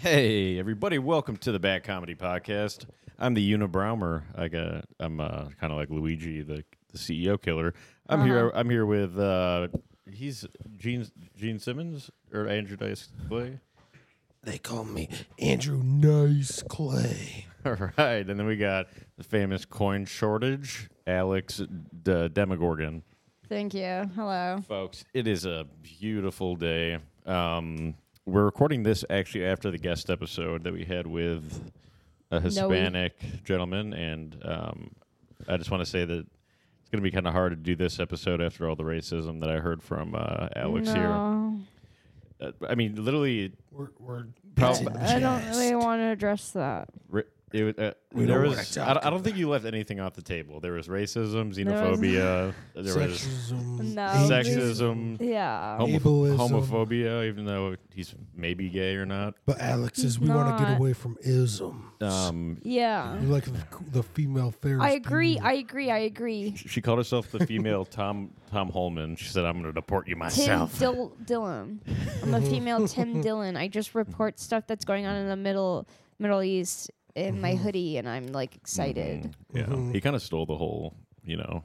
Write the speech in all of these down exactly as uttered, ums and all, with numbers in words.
Hey, everybody! Welcome to the Bad Comedy Podcast. I'm the Unabomber. I got. I'm uh, kind of like Luigi, the the C E O killer. I'm Uh-huh. here. I'm here with. Uh, he's Gene Gene Simmons or Andrew Dice Clay. They call me Andrew Nice Clay. All right, and then we got the famous coin shortage, Alex D- Demogorgon. Thank you. Hello. Folks, it is a beautiful day. Um, we're recording this actually after the guest episode that we had with a Hispanic no. gentleman, and um, I just want to say that it's going to be kind of hard to do this episode after all the racism that I heard from uh, Alex no. here. Uh, I mean, literally, we're, we're prob- I, I don't really want to address that. Ri- it, uh, we there don't was. talk I, I don't about think you left anything off the table. There was racism, There was- xenophobia, there was Sexism, No. sexism, Yeah. homo- Ableism. homophobia, even though he's maybe gay or not. But Alex says He's we want to get not. away from isms. Um, Yeah. We like the, the female Ferris I agree. Bueller. I agree. I agree. she called herself the female Tom Tom Holman. She said, "I'm going to deport you myself." Tim Dil- Dillon. I'm a female Tim Dillon. I just report stuff that's going on in the middle Middle East in my hoodie, and I'm like excited. Mhm. Yeah, Mhm. he kind of stole the whole, you know,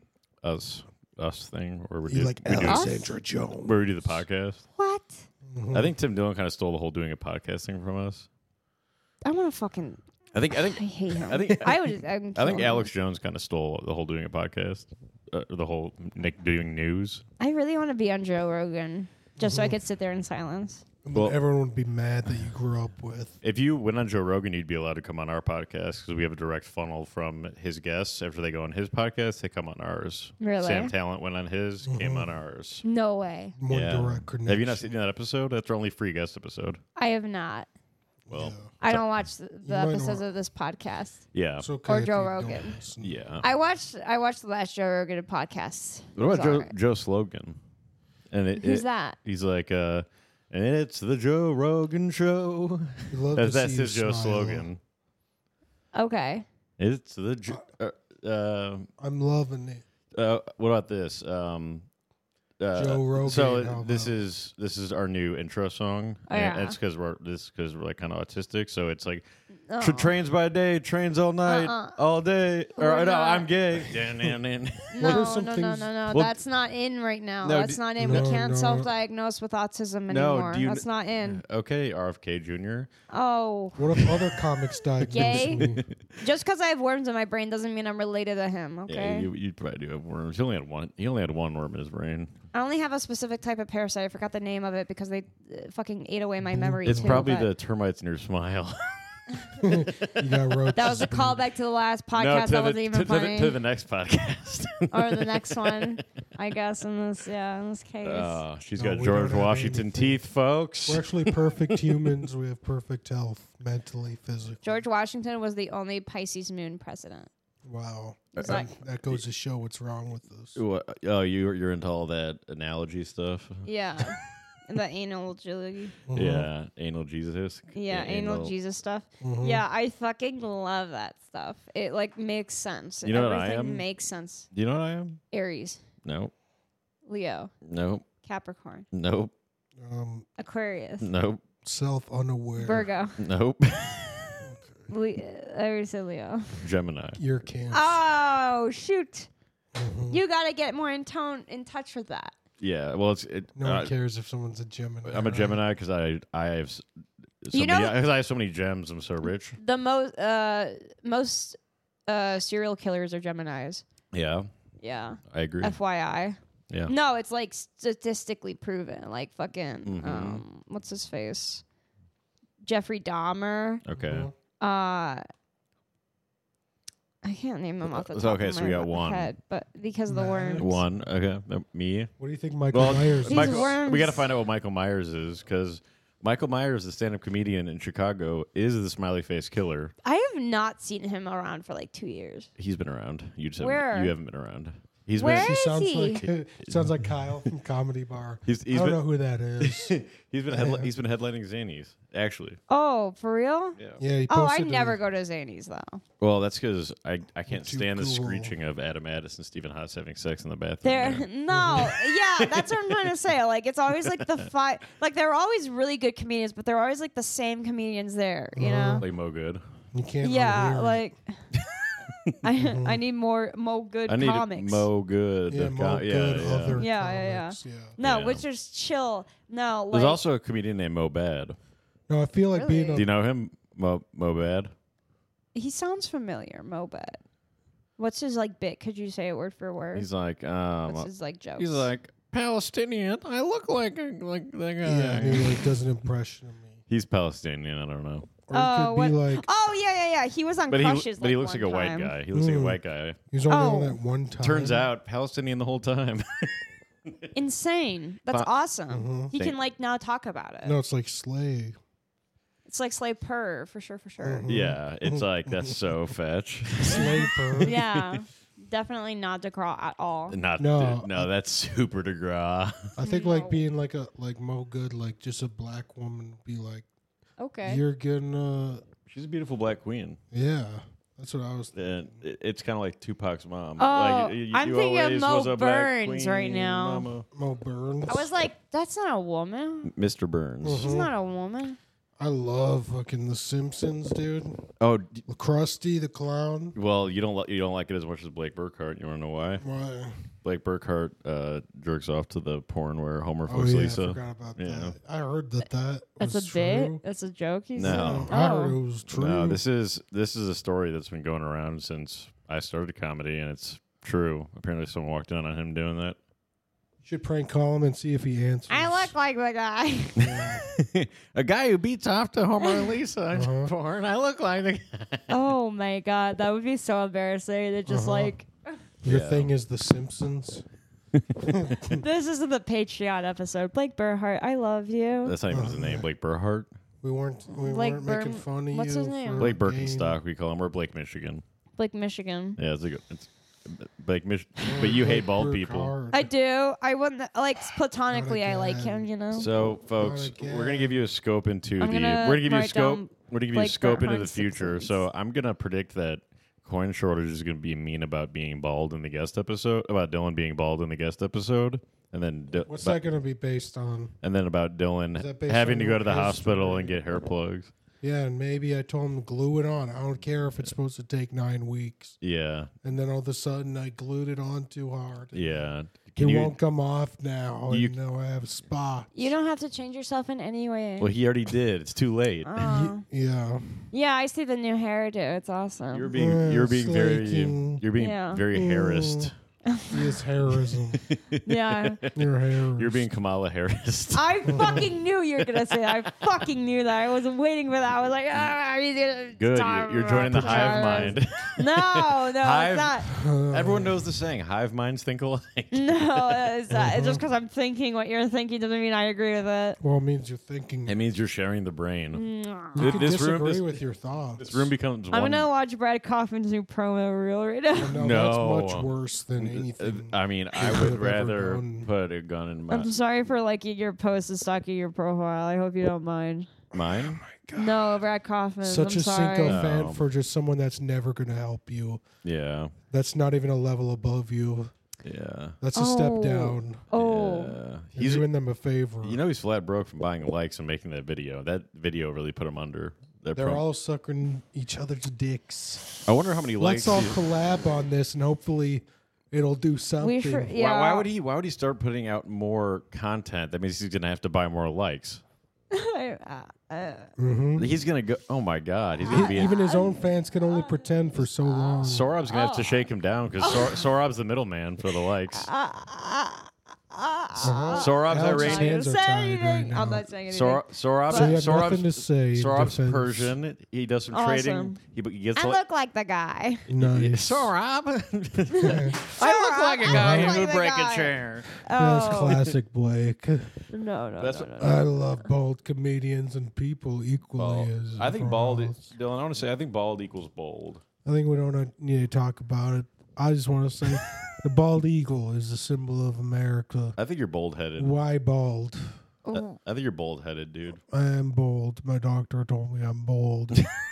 us us thing where we You do like we do, Alexandra Jones. where we do the podcast. What? Mhm. I think Tim Dillon kind of stole the whole doing a podcast thing from us. I want to fucking. I think I think I hate him. I think I would. I'm I think killing Alex him. Jones kind of stole the whole doing a podcast, uh, the whole Nick doing news. I really want to be on Joe Rogan just so I Mhm. could sit there in silence. And then Well- everyone would be mad that you grew up with. If you went on Joe Rogan, you'd be allowed to come on our podcast because we have a direct funnel from his guests. After they go on his podcast, they come on ours. Really? Sam Talent went on his, came Mhm. on ours. No way. More Yeah. direct connection. Have you not seen that episode? That's our only free guest episode. I have not. Well, I don't watch the, You the might episodes not. of this podcast. yeah. It's okay Or if Joe you don't Rogan. listen. Yeah. I watched. I watched the last Joe Rogan podcast. What about It was Joe, alright. Joe Slogan? And it, Who's it- that? He's like, uh, and it's the Joe Rogan Show. We love That's, to that's see you his Joe smile. slogan. Okay. It's the Jo- uh, uh, I'm loving it. uh, what about this? Um, uh, Joe Rogan, So how this about- is this is our new intro song. Oh, and yeah. it's because we're this because we're like kind of autistic. So it's like Oh. tra- trains by day, trains all night, Uh-uh. all day. We're Or no, not. I'm gay. Dan, dan, dan. What No, are some no, no, things- no, no. Well, That's not in right now. no, That's d- not in. No, we can't no. self-diagnose with autism No, anymore. do you That's kn- not in. Okay, R F K Junior Oh, What if other comics diagnose Gay? me? just because I have worms in my brain doesn't mean I'm related to him. Okay. Yeah, you you probably do have worms. He only had one. He only had one worm in his brain. I only have a specific type of parasite. I forgot the name of it because they uh, fucking ate away my memory. It's too, probably but the termites in your smile. You got roaches. That was a callback to the last podcast. to that the, wasn't even to, to funny. the, to the next podcast. or the next one, I guess. In this, yeah, in this case. Oh, she's No, got we George don't have Washington anything. teeth, folks. We're actually perfect humans. We have perfect health, mentally, physically. George Washington was the only Pisces moon president. Wow. Is That, that- that goes to show what's wrong with us. What- Oh, you you're into all that analogy stuff? Yeah. And the anal jilly. Mhm. Yeah, anal Jesus. Yeah, A- anal Jesus stuff. Mhm. Yeah, I fucking love that stuff. It like makes sense. You know what I Everything am? makes sense. Do you know what I am? Aries, Nope. Leo, Nope. Capricorn, Nope. Um, Aquarius, Nope. self-unaware. Virgo. Nope. Le- I already said Leo. Gemini. You're Cancer. Oh shoot! Mhm. You gotta get more in tone, in touch with that. Yeah. Well, it's it. No uh, one cares if someone's a Gemini. I'm a right? Gemini because I I have s- so You many, know- because I have so many gems. I'm so rich. The most, uh, most, uh, serial killers are Geminis. Yeah, Yeah. I agree. F Y I. Yeah. No, it's like statistically proven. Like fucking, Mhm. um, what's his face? Jeffrey Dahmer. Okay. Mhm. Uh, I can't name them off the Uh, top okay, of so my we got one. head, but because of the Nice. worms. One. Okay. No, me. What do you think Michael Well, Myers These is? Michael, worms- we got to find out what Michael Myers is because Michael Myers, the stand-up comedian in Chicago, is the smiley face killer. I have not seen him around for like two years. He's been around. You just Where? haven't, you haven't been around. He's Where been She is sounds he? like sounds like Kyle from Comedy Bar. he's, he's I don't been know who that is. he's been headli- he's been headlining Zanies actually. Oh, for real? Yeah. Yeah, he Oh, I posted a- never go to Zanies though. Well, that's because I, I can't Too stand the cool. screeching of Adam Addis and Stephen Haas having sex in the bathroom. There, there. no, yeah, that's what I'm trying to say. Like, it's always like the five, like they're always really good comedians, but they're always like the same comedians there, you know? Like Mo Good. You can't. Yeah, unhear it. like I, I need more Mo Good I need comics. Mo Good. Yeah, the Mo com- Good. yeah, Other Yeah, yeah, yeah. comics, yeah. no, Yeah. which is chill. No, like There's also a comedian named Mo Bad. No, I feel like being. Really? A, Do you know him? Mo Mo Bad. he sounds familiar. Mo Bad. What's his like bit? Could you say it word for word? He's like um. What's his like jokes? He's like Palestinian. I look like a, like that guy. yeah, he like does an impression of me. He's Palestinian. I don't know. Or he Oh, could be what- like oh yeah, yeah, yeah. He was on But he Crushes. but he like, looks like one a white time. guy. He looks like a Mm. white guy. he's only Oh. on that one time. Turns out Palestinian the whole time. Insane. That's Pa- awesome. Mhm. He Thank- can like now talk about it. No, it's like Slay. It's like Slave Purr for sure, for sure. Mhm. yeah, it's like that's so fetch. Slaper. Yeah, definitely not DeGraw at all. Not No, no, that's super DeGraw. I think No. like being like a like Mo Good, like just a black woman, be like, Okay. you're gonna, She's a beautiful black queen. yeah. That's what I was. And it- it's kind of like Tupac's mom. Oh, like, y- y- I'm you thinking of always Mo was a black Burns right queen, now. mama. Mo Burns. I was like, that's not a woman. Mister Burns. Mhm. She's not a woman. I love fucking The Simpsons, dude. Oh, d- Krusty the Clown. well, you don't li- you don't like it as much as Blake Burkhart. You want to know why? Why? Blake Burkhart uh, jerks off to the porn where Homer Oh fucks yeah, I Lisa. forgot about Yeah. that. I heard that that That's was a true. bit. That's a joke. He's No. saying? I heard Oh. it was true. No, this is this is a story that's been going around since I started comedy, and it's true. Apparently, someone walked in on him doing that. You should prank call him and see if he answers. I look like the guy. A guy who beats off to Homer and Lisa on Uh-huh. porn. I look like the guy. Oh my god, that would be so embarrassing. They're just Uh-huh. like, Your Yeah. thing is The Simpsons. this isn't the Patreon episode. Blake Burhart, I love you. That's not even his name. Blake Burhart. We weren't. We Blake weren't making Burn- fun of what's you. his name? for Blake being- Birkenstock, we call him. We're Blake, Michigan. Blake, Michigan. Yeah, it's a good. It's Blake, Mich- but you hate Blake bald people. Burkhart. I do. I wouldn't like platonically. I like again. him. You know. So, folks, again. we're gonna give you a scope into I'm the. gonna We're gonna give you a write scope. down We're gonna give you a Blake scope into the Burkhart future. Simpsons. So, I'm gonna predict that Coin Shortage is gonna be mean about being bald in the guest episode, about Dylan being bald in the guest episode, and then Di- What's but- that going to be based on? and then about Is Dylan that based having on to go to the history? hospital and get hair plugs. Yeah, and maybe I told him to glue it on. I don't care if it's supposed to take nine weeks. Yeah, And then all of a sudden I glued it on too hard. yeah. It Can you? won't come off now. You- and now I have spots. You don't have to change yourself in any way. Well, he already did. It's too late. Oh. Yeah. Yeah, I see the new hairdo. It's awesome. You're being. Uh, You're being very. slaking. You're being Yeah. very Mm. harassed. He is hairism. yeah. You're Harris. You're being Kamala Harris. I fucking knew you were gonna say that. I fucking knew that. I wasn't waiting for that. I was like, ah, he's gonna Good. stop You're, you're joining the hive Travis. mind. No, no, Hive- it's not. Everyone knows the saying: hive minds think alike. No, it's not. It's just because I'm thinking what you're thinking doesn't mean I agree with it. Well, it means you're thinking. It means you're sharing the brain. Mwah. You Th- can this disagree room- this- with your thoughts. This room becomes I'm one. gonna watch Brad Kaufman's new promo reel right now. No, No. that's much worse than anything. I mean, I could would have ever rather done. put a gun in my I'm sorry for liking your post and stalking your profile. I hope you don't mind. mine. No, Brad Kaufman. Such I'm a sorry. Cinco No. fan for just someone that's never going to help you. Yeah, That's not even a level above you. yeah. That's a step Oh. down. Oh, Yeah. He's He's. doing them a favor. You know, he's flat broke from buying likes and making that video. That video really put him under. That They're pro- all sucking each other's dicks. I wonder how many likes. Let's all he- collab on this, and hopefully, it'll do something. we should. Why, Yeah. why would he? Why would he start putting out more content? That means he's gonna have to buy more likes. uh, uh, Mhm. He's gonna go. Oh my god, he's gonna be. Even his own fans can only pretend for so long. Sorab's gonna have to shake him down because Sor- Sorab's the middleman for the likes. uh, uh, uh, Uh-huh. Sorab's Alex's Iranian. hands are say tied anything. right now. I'm not saying anything. Sor- Sorab, So you have Sorab's, nothing to say. in Sorab's defense. Persian. He does some Awesome. trading. He, he gets I like. look like the guy. Nice. Sorab. Sorab, I look like a I guy look who like would the break guy. a chair. That's Oh. classic Blake. No, no, That's no, what- no, no. I love bold comedians and people equally Bald. as. I think bald. everyone Is, else. Dylan, I want to say I think bald equals bold. I think we don't need to talk about it. I just want to say The bald eagle is the symbol of America. I think you're bold-headed. Why bald? I, Ooh. I think you're bold-headed, dude. I am bold. My doctor told me I'm bold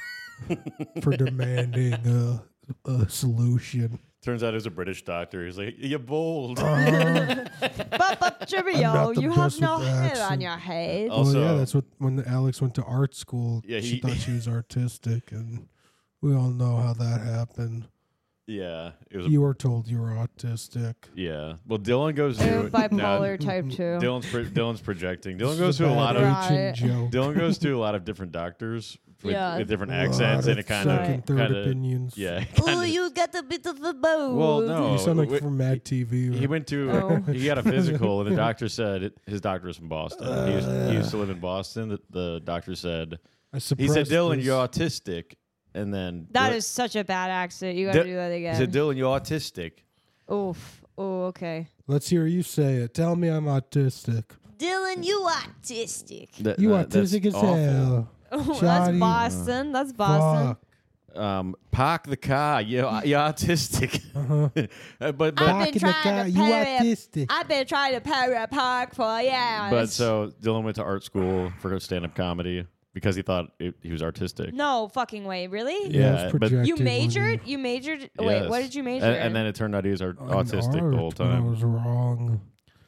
for demanding a, a solution. Turns out he's a British doctor. He's like, you're bold. Uh, But, but I'm Jimmy, not the you have best no with the hair on accent. your head. Oh. Also- well, yeah, that's what when Alex went to art school. Yeah, she he- thought she was artistic, and we all know how that happened. Yeah. It was a, You were told you were autistic. yeah. Well, Dylan goes Uh, to... bipolar type two. Dylan's, pro- Dylan's projecting. This Dylan is goes a to a bad lot of... Right. aging joke. Dylan goes to a lot of different doctors with, Yeah. with different A lot accents, and of it kind of... second, third kinda, opinions. Yeah. Oh, kinda- you got a bit of a bow. Well, no. You sound like w- from Mad T V. He went to Oh. he got a physical, and the doctor said it, his doctor was from Boston. he, used, he used to live in Boston. The, the doctor said I he said, suppressed "Dylan, this. you're autistic," and then That Dylan- is such a bad accent. You gotta Di- do that he again. said, "Dylan, you're autistic." Oof. Oh, okay. Let's hear you say it. Tell me I'm autistic. Dylan, you autistic. That- You that- that's autistic as awful. hell. Oh, that's Shoddy. Boston. That's Boston. Fuck. Um, park the car. You're, you're autistic. Uh-huh. Uh, but but I've Park been in the trying car. to You pay it. autistic. I've been trying to pay a park for years. but so Dylan went to art school for stand-up comedy because he thought it, he was artistic. No fucking way. Really? Yeah, it's but- projected You when majored? You majored? Wait, what Yes. did you major And, in? and then it turned out he was art- in autistic art, the whole but I time. was wrong.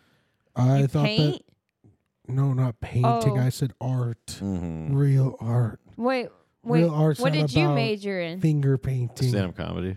I You thought paint? that no, not painting. Oh. I said art, Mm-hmm. real art, Wait, wait. Real art's What not did you about major in? finger painting. Stand-up comedy.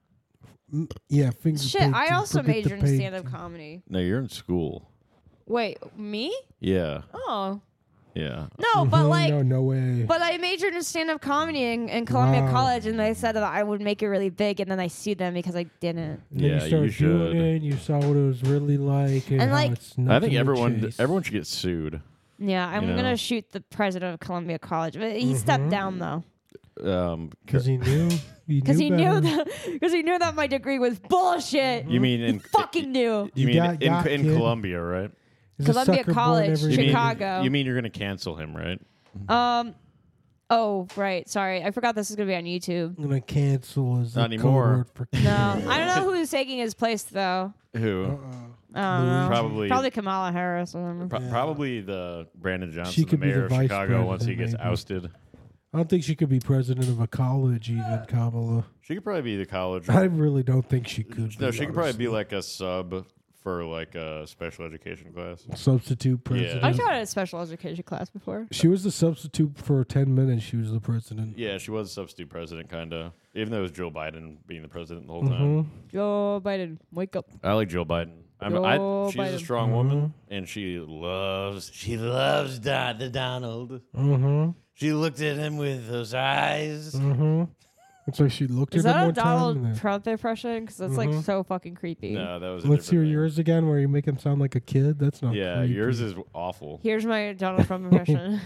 Mm, yeah, finger Shit, painting. I also Forget the majored in painting. stand-up comedy. No, you're in school. Wait, me? Yeah, Oh, yeah. no, but Mhm, like, no, no way. but I majored in stand-up comedy in, in Columbia Wow. College, and they said that I would make it really big, and then I sued them because I didn't. And then Yeah, you you started should. doing it. You saw what it was really like, and, And, how like- it's I nothing think to everyone chase. everyone should get sued. Yeah, I'm You know? gonna shoot the president of Columbia College, but he stepped Mhm. down though Um, because he knew. because he knew better. that because he knew that my degree was bullshit. you mean in Fucking knew. you You mean got- in got, in kid. Columbia, right? There's a Columbia sucker born College, every You day. mean, Chicago. you mean you're gonna cancel him, right? Um. Oh, right. Sorry, I forgot this is gonna be on YouTube. I'm gonna cancel as Not the anymore. code word for No, I don't know who's taking his place though. Who? Uh-uh. I don't know. Probably- probably Kamala Harris. Or something. Pro- Yeah. Probably the Brandon She Johnson, the could be mayor the of vice Chicago, once he president, gets maybe. ousted. I don't think she could be president of a college, even Kamala. She could probably be the college. I really don't think she could. no, be, she could probably be honestly. like a sub for like a special education class. substitute Yeah. president. I taught a special education class before. She was the substitute for ten minutes. She was the president. Yeah, she was substitute president, kind of. Even though it was Joe Biden being the president the whole time. Mhm. Joe Biden, wake up. I like Joe Biden. I'm, I, Joe she's a Biden. strong Mhm. woman, and she loves she loves Don, the Donald. Mhm. She looked at him with those eyes. Mhm. It's like she looked Is at him that a one time. Donald and then- Trump impression? Because that's like Mhm. so fucking creepy. No, that was. A Let's hear different thing. yours again, where you make him sound like a kid. That's not. Yeah, creepy. yours is awful. Here's my Donald Trump impression.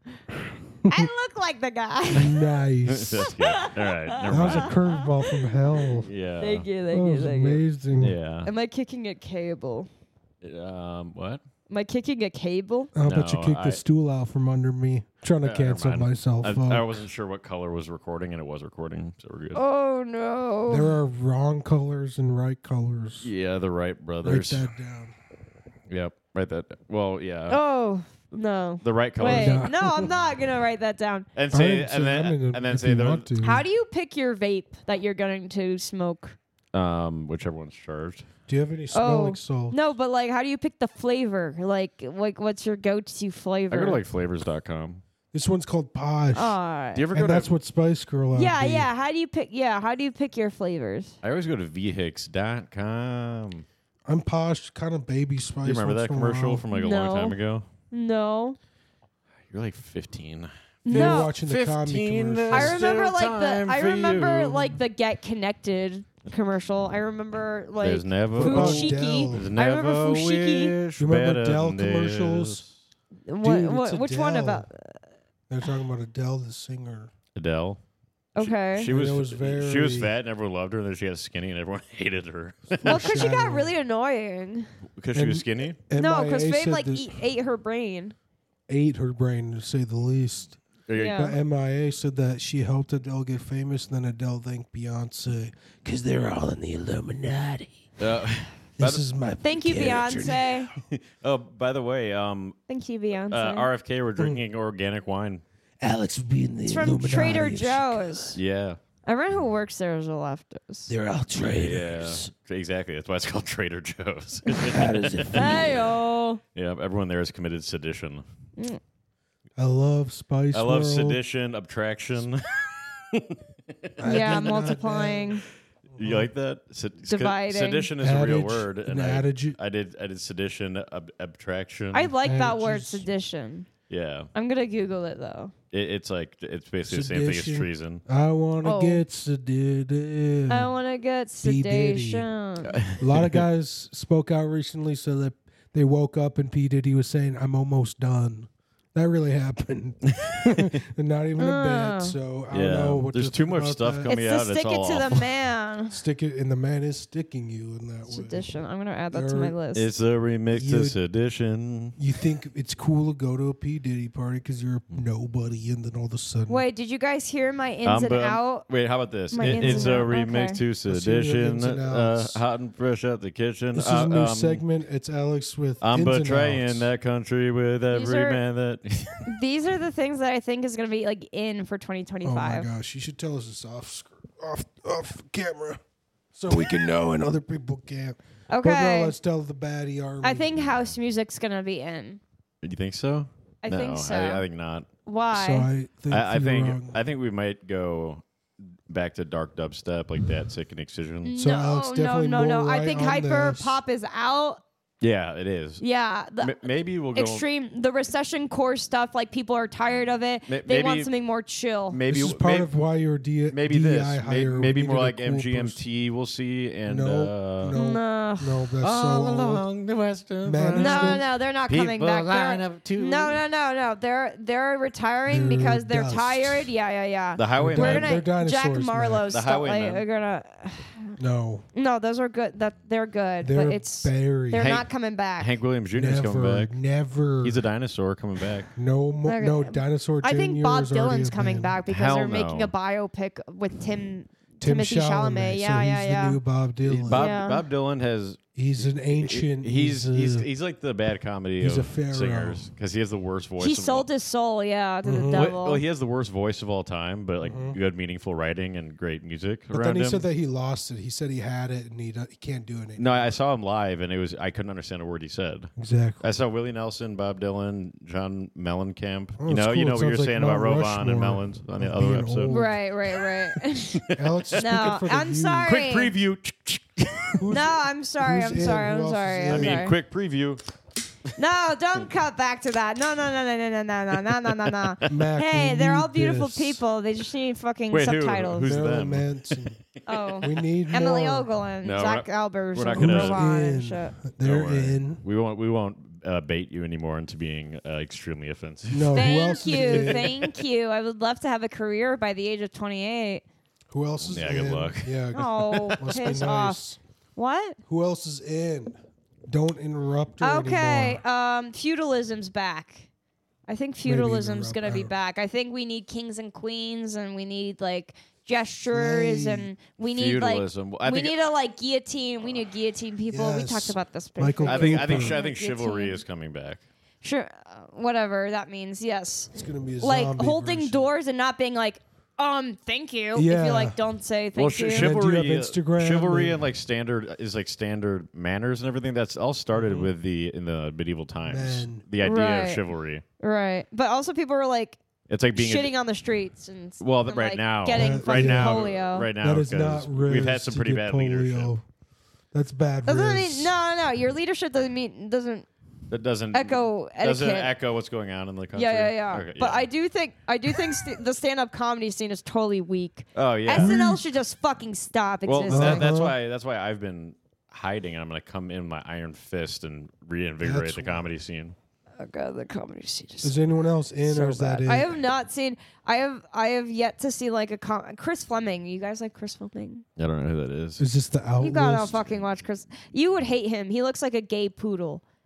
I look like the guy. nice. That's good. All right, never That was a mind. curveball from hell. Yeah. Thank you, That thank you, was thank you. amazing. Yeah. Am I kicking a cable? Um. What? Am I kicking a cable? How about you No, kick I- the stool out from under me? trying to Uh, never cancel mind. myself. I, up. I wasn't sure what color was recording, and it was recording, so we're good. Oh no. There are wrong colors and right colors. Yeah, the Wright Write brothers. that down. Yep. Right. That. Well, yeah. Oh no. The right colors. Wait, Yeah. no, I'm not gonna write that down. And I say, didn't say- and then, I mean, and then if say you the want to. How do you pick your vape that you're going to smoke? um, whichever one's charged. Do you have any smelling Oh, salts? No, but like, how do you pick the flavor? Like, like, what's your go-to flavor? I go to like flavors dot com. This one's called Posh. Ah. Do you ever go and to? that's what Spice Girl ought yeah, to be. yeah. How do you pick? Yeah, how do you pick your flavors? I always go to v hicks dot com. I'm Posh, kind of baby Spice. Do you remember once that in a commercial while. from like a No. long time ago? No, You're like fifteen. You were no. watching the comedy fifteen commercial. I remember Still like time the I for remember you. like the Get Connected commercial. I remember like There's never What about Fushigi. Dell? There's I never remember Fushigi. wish You remember better Dell than this. commercials? What, Dude, what it's which one Adele. about? They're talking about Adele, the singer. Adele. She- Okay. She, And was, it was she very- was fat and everyone loved her, and then she got skinny and everyone hated her Well, because she got Foreshadowing. really annoying. because she And- was skinny. No, M I A because Fame said like that eat, ate her brain. ate her brain, to say the least. Yeah. But M I A said that she helped Adele get famous, and then Adele thanked Beyonce because they're all in the Illuminati. Uh, This the, is my Thank you, character. Beyonce. oh, by the way, um, Thank you, Beyonce. uh, R F K were drinking organic wine. Alex would be in the it's from Illuminati. Trader of Chicago. Joe's. Yeah. Everyone who works there is a leftist. They're all traitors. Yeah. Exactly. That's why it's called Trader Joe's. How does it feel? Hey-o. Yeah. Everyone there has committed sedition. Mm. I love Spice I love World. sedition, abtraction. I Yeah, did not multiplying. You like that? Sed- Dividing. Sedition is a real Adage, word, an and I, adage. I did. I did sedition, ab- abstraction. I like that And word, just- sedition. yeah, I'm gonna Google it though. it, it's like it's basically the same thing as Sedition. treason. I want to Oh. get sedated. I want to get P. Diddy. sedation. A lot of guys spoke out recently, so that they woke up and P. Diddy was saying, "I'm almost done." That really happened, and not even a Uh. bit. So I Yeah, don't know what there's to too think much about stuff that. coming It's out. the It's stick it all to the awful. man. Stick it, and the man is sticking you in that way. Sedition. I'm gonna add that to my There- list. It's a remix You- to sedition. You think it's cool to go to a P. Diddy party because you're nobody, and then all of a sudden, Wait, did you guys hear my ins Um, and but- out? Wait, how about this? My It- ins it's and a out, remix okay. to Let's hear your sedition. ins and Uh, outs. hot and fresh out the kitchen. this is Uh, a new um, segment. It's Alex with I'm ins and betraying outs. that country with every are- man that. These are the things that I think is gonna be like in for twenty Oh my twenty-five. gosh, you should tell us this off sc- off off camera, so we can know and other people can't. But no, Okay. let's tell the baddie. Are I we? think house music's gonna be in. you think so? I no, think so. I, I think not. Why? So I think I, I you're think wrong. I think we might go back to dark dubstep like that sick and excision. So no, Alex no, definitely no, more no. I right think on hyper this. pop is out. Yeah, it is. Yeah, the M- maybe we'll go. extreme, the recession core stuff. Like people are tired of it. Ma- they want maybe- something more chill. Maybe This is part maybe, of why you're D- maybe D E I this. May- hire. Maybe We more needed a like cool M G M person. T. We'll see. And No, uh, no. No. No, that's all so old. along the western Man, front, Management. No, no, they're not people coming back. line They're, up to no, no, no, no. They're they're retiring They're because they're dust. tired. Yeah, yeah, yeah. the We're highwaymen. We're They're gonna dinosaurs, Jack man. Marlowe's The stuff. Like, highwaymen. we're gonna. No, No, those are good. That they're good, they're but it's buried. they're Hank- not coming back. Hank Williams Junior is never, coming back. never. He's a dinosaur coming back. no, mo- Okay. no dinosaur. I think Junior Bob is already Dylan's a coming band. back because Hell they're making no. a biopic with Tim Tim Timothy Chalamet. Chalamet. So Yeah, he's yeah, yeah. the new Bob Dylan. Bob Yeah. Bob Dylan has. He's an ancient. He's a- he's he's like the bad comedy he's a of pharaoh. singers because he has the worst voice. He of sold all. his soul, yeah, to Mhm. the Well, devil. well, he has the worst voice of all time, but like Mhm. good, meaningful writing and great music But around then he him. said that he lost it. He said he had it and he, do- he can't do it anymore. no, I saw him live, and it was I couldn't understand a word he said. Exactly. I saw Willie Nelson, Bob Dylan, John Mellencamp. Oh, you know, it's you cool. know It what you're sounds like saying about Mount Rovan and Rushmore Mellons on the of other being episode. old. right, right, right. Alex is No, speaking for the I'm youth. sorry. Quick preview. Who's- no, I'm sorry. who's I'm in? sorry. Who I'm else sorry. is I'm I in? mean, sorry. quick preview. No, don't cut back to that. No, no, no, no, no, no, no, no, no, no, no. Mac, Hey, we they're all need beautiful this. people. They just need fucking Wait, who? subtitles. Who's Marilyn them? Manson. Oh, We need Emily more. Ogle No, we're Zach not- Albers we're not and gonna- Rowan and in. shit. They're Don't worry. in. We won't. We won't uh, bait you anymore into being uh, extremely offensive. No, who else Thank is you, in? thank you. I would love to have a career by the age of twenty-eight. Who else is Yeah, in? good luck. Yeah, Oh, must be piss nice. off. What? Who else is in? Don't interrupt her Okay, anymore. um, feudalism's back. I think Maybe feudalism's interrupt gonna be her. back. I think we need kings and queens, and we need like gestures, Slay. and we need like Feudalism. I we think. need a like guillotine. We need guillotine people. We Yes. talked about this before. Michael I think. I think. Cooper. I think Guillotine. chivalry is coming back. Sure, uh, whatever that means. Yes, It's gonna be a like zombie holding version. doors and not being like, um, thank you. If Yeah. you like, don't say thank Well, sh- you. And then do you have chivalry, Instagram chivalry, and- and like standard is like standard manners and everything. That's all started Mhm. with the in the medieval times. Men. The idea Right. of chivalry. Right, but also people were like It's like being a- shitting on the streets and well, and, right like, now, getting Right fucking now, polio. right now, That is 'cause not we've had riz some to pretty get bad leadership. polio. That's bad. Doesn't riz. mean no, no, no. Your leadership doesn't mean doesn't That doesn't echo doesn't etiquette. echo what's going on in the country. Yeah, yeah, yeah. Okay, but yeah. I do think I do think st- the stand-up comedy scene is totally weak. Oh yeah. S N L should just fucking stop Well, existing. that, that's Uh-huh. why that's why I've been hiding, and I'm going to come in with my iron fist and reinvigorate That's the comedy scene. oh god, the comedy scene is Is anyone else in, so or is that bad. it? I have not seen. I have. I have yet to see like a com- Chris Fleming. You guys like Chris Fleming? I don't know who that is. Is this the out You gotta list? fucking watch Chris. You would hate him. He looks like a gay poodle.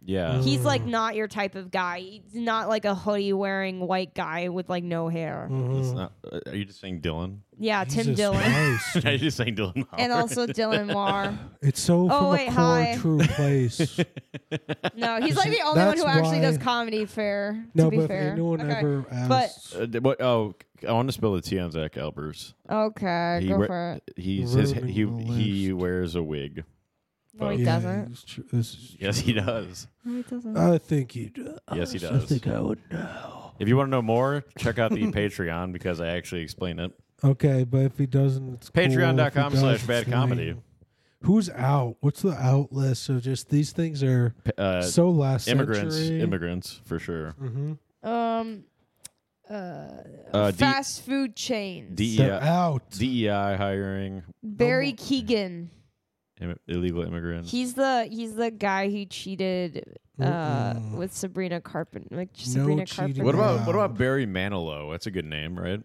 Yeah. He's Mm. like not your type of guy. He's not like a hoodie wearing white guy with like no hair. Mhm. It's not, uh, are you just saying Dylan? Yeah, Tim Jesus Dillon. Christ. Are you just saying Dylan? And Howard? also Dylan Moore. It's so Oh, from wait, a core hi. true place. No, he's like the only one That's who actually why- does comedy fair. No, to be but fair. if anyone okay. ever But- asks, Uh, d- what, oh, I want to spill the tea on Zach Albers. Okay, He go we- for it. He's his, Ruining he the he list. wears a wig. No, he But- yeah, doesn't. it's tr- this is Yes, he does. No, he doesn't. I think he does. Yes, he I does. think I would know. If you want to know more, check out the Patreon because I actually explain it. Okay, but if he doesn't, it's cool. Patreon.com If he slash does, bad it's comedy. lame. Who's out? What's the out list? So just these things are P- Uh, so last immigrants, century. immigrants for sure. Mm-hmm. Um, uh, Uh, D- fast food chains. D- They're Yeah. out. D E I hiring Barry No. Keegan. Im- illegal immigrants. He's the he's the guy who cheated uh, Mm-mm. with Sabrina Carpenter. Like No Sabrina cheating. Carpenter. what about Wow. what about Barry Manilow? That's a good name, right?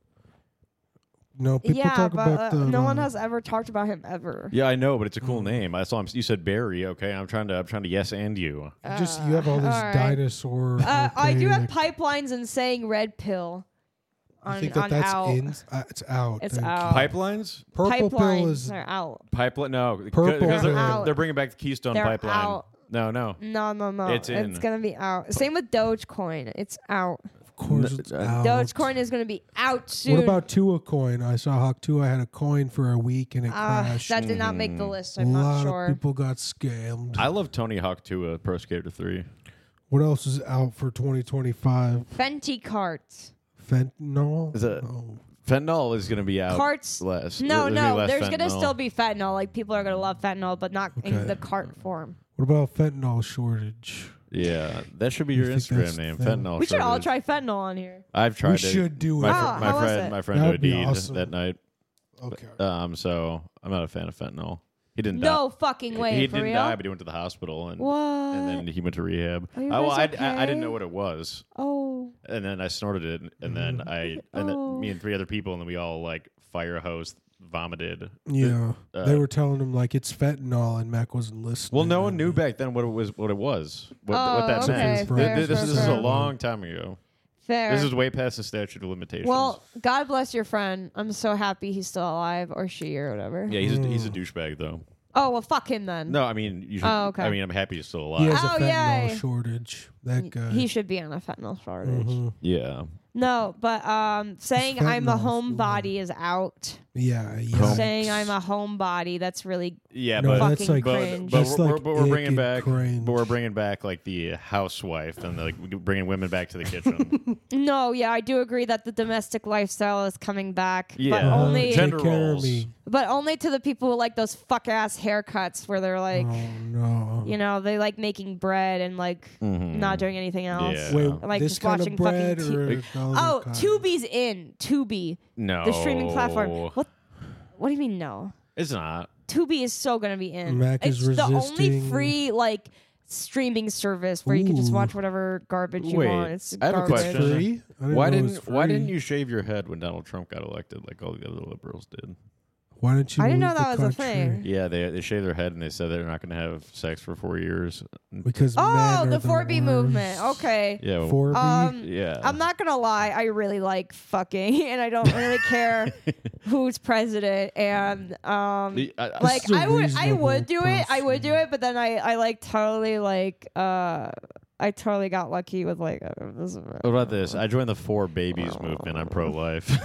No, people yeah, talk but about uh, the no one um, has ever talked about him ever. Yeah, I know, but it's a cool Mm. name. I saw him. You said Barry. Okay, I'm trying to. I'm trying to yes and you. Just you have all these right. dinosaur. Uh, I do have archaic- pipelines and saying red pill. I On, think that on that's out. in. Uh, it's out. It's Thank out. Pipelines. you. Purple Pipelines pill is are out. Pipeline. No, Purple because they're, pill. they're bringing back the Keystone They're Pipeline. out. No, no. No, no, no. It's in. gonna be out. Same with Dogecoin. It's out. of course N- it's uh, out. Dogecoin is gonna be out soon. What about Tua coin? I saw Hawk Tua had a coin for a week and it Uh, crashed. that did not make the Mhm. list. a I'm lot not sure. of people got scammed. I love Tony Hawk Tua Pro Skater three. What else is out for twenty twenty-five? Fenty carts. Fentanyl? Is it- No. Fentanyl is going to be out Carts. less. No, There's gonna be no. less There's gonna fentanyl. still be fentanyl. Like people are gonna love fentanyl, but not Okay. in the cart form. What about fentanyl shortage? Yeah, that should be You your think that's Instagram name. the thing? Fentanyl. we should all shortage. try fentanyl on here. I've tried We it. should do My, it. fr- Oh, my how was friend, it? my friend That O would be D'd awesome. that night. Okay. Um, so I'm not a fan of fentanyl. He didn't No die. fucking way. He for didn't real? die, but he went to the hospital and What? and then he went to rehab. Are you I, well, I, guys I, I didn't okay? know what it was, Oh. and then I snorted it, and then I and Oh. then me and three other people, and then we all like fire hose vomited. Yeah. Uh, they were telling him like it's fentanyl and Mac wasn't listening. Well, no one knew back then what it was. What it was. What, Oh, what that okay, meant. fair, Th- th- this fair, this is a fair. long time ago. Fair. This is way past the statute of limitations. well, God bless your friend. I'm so happy he's still alive, or she, or whatever. yeah, he's a, he's a Mm. douchebag though. Oh well, fuck him then. No, I mean you should. Oh, okay. I mean I'm happy he's still alive. He has a Oh, fentanyl yay. shortage. That guy. He should be on a fentanyl shortage. Mhm. Yeah. No, but um, saying I'm a fentanyl's homebody is out. Yeah, yeah. Home- Saying I'm a homebody, that's really Yeah, No, but that's fucking like but, cringe. but, That's we're, like but we're bringing ick back and cringe. but we're bringing back like the housewife and like bringing women back to the kitchen. No, yeah, I do agree that the domestic lifestyle is coming back, but Yeah. Uh-huh. only Gender Take care of roles. me. but only to the people who like those fuck ass haircuts where they're like, oh no. you know, they like making bread and like Mhm. not doing anything else. Yeah. Wait, Like this just kind watching of bread fucking or Tu- the other Oh, kind? Tubi's in. Tubi, No, the streaming platform. What? What do you mean no? It's not. Tubi is so gonna be in. Mac it's is the only resisting- free like streaming service where you can just Ooh. watch whatever garbage you Wait, want. It's I have a garbage. question. Free? I didn't Why know it didn't was Why didn't free. you shave your head when Donald Trump got elected like all the other liberals did? Why didn't you? I didn't know leave that the was a country? thing. Yeah, they they shaved their head and they said they're not going to have sex for four years. Because Oh, men the are four B worst. movement. Okay. Yeah, well, four B. Um, yeah. I'm not gonna lie, I really like fucking, and I don't really care who's president. And um, The- I- I- like is a I would, I reasonable would do it. I would do person. it, but then I, I like totally like, uh, I totally got lucky with like. Uh, this, what about this? I joined the Four Babies movement. I'm pro-life.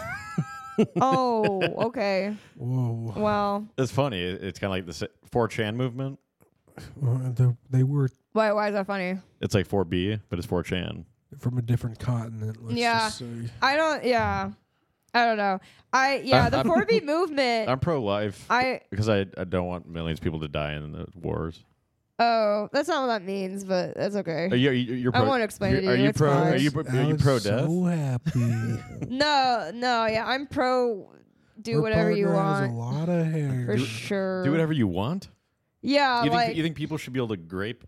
Oh, okay. Whoa. Well, It's funny. It- It's kind of like the four chan movement. Well, the- they were why, why is that funny? It's like four B, but it's four chan. from a different continent. Let's Yeah. just say. I don't. Yeah, I don't know. I yeah, the I'm- four B movement. I'm pro-life I because I, I don't want millions of people to die in the wars. oh, that's not what that means, but that's okay. Are you, are you, you're I pro, won't explain it you're- to Are you, you it's pro? fine. Are you, pro- are you Alex pro-death? So happy. No, no, yeah, I'm pro. Do Her whatever you partner has want a lot of hair. for Do- sure. Do whatever you want. Yeah, you think like you think people should be able to grape?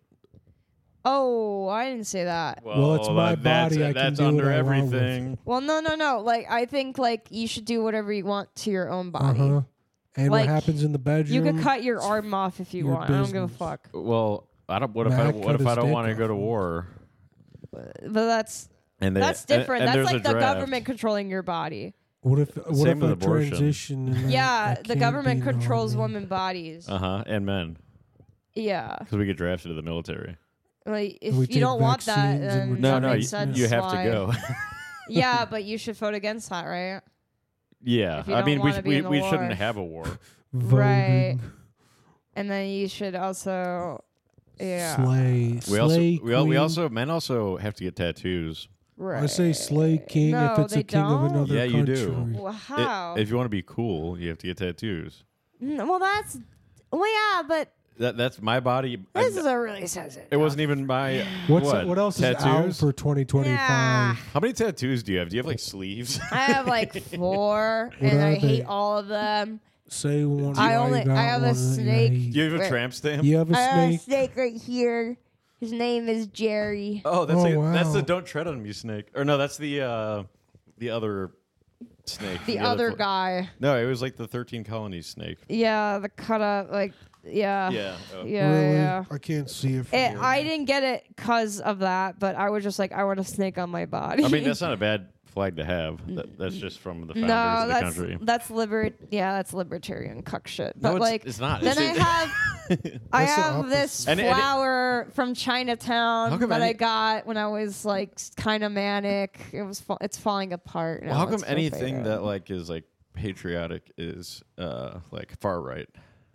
oh, I didn't say that. Well, it's my that's, body, I can That's do what under I want with everything. Well, no, no, no. Like I think like you should do whatever you want to your own body. Uh-huh. And Like, what happens in the bedroom? You could cut your arm off if you Your want. I don't give a business. fuck. Well, I don't. What if I? Mac What cut if I his don't dick want to go to off. war? But that's And they, that's and- different. and that's there's like a the draft. government controlling your body. What if what Same if with I abortion. transition? And I- I Yeah, the can't government be an controls army? women bodies. Uh huh. And men, Yeah, because we get drafted to the military. like if We you take don't want that, vaccines and then we're No, that no, makes you, sense you have why. to go. Yeah, but you should vote against that, right? Yeah, If you I don't mean, we wanna be we, in the we war. shouldn't have a war. Right. Voting. And then you should also, yeah, Slay. We also Slay we, al- we queen. also men also have to get tattoos. right. I say slay king No, if it's they a king don't? of another Yeah, you country. do. Well, It- how? if you want to be cool, you have to get tattoos. Mm, well, that's well, yeah, but That that's my body. I- this is a really sensitive. it wasn't even my. What's what, what else tattoos? is out for twenty twenty-five? Yeah. How many tattoos do you have? Do you have like sleeves? I have like four, What and are I they? hate all of them. Say one. I why only- you got I have a one that you snake. hate. you have a Wait. tramp stamp. You have a I have a snake. snake right here. His name is Jerry. Oh, that's Oh, like, that's wow. the don't tread on me snake. Or no, that's the uh the other snake. The from other fl- guy. No, it was like the thirteen colonies snake. Yeah, the cut up, like, yeah. Yeah. Oh. Yeah, really? yeah. I can't see it. From It, here. I didn't get it because of that, but I was just like, I want a snake on my body. I mean, that's not a bad flag to have. That, that's just from the founders no, of the that's country. that's libert. Yeah, that's libertarian cuck shit. No, But it's, like, it's not. then I It's- have I That's the have opposite. this And it- and it- flower from How Chinatown come that any- I got when I was like kind of manic. It was fa- it's falling apart. well, now. how come It's my anything favorite. that like is like patriotic is uh like far right?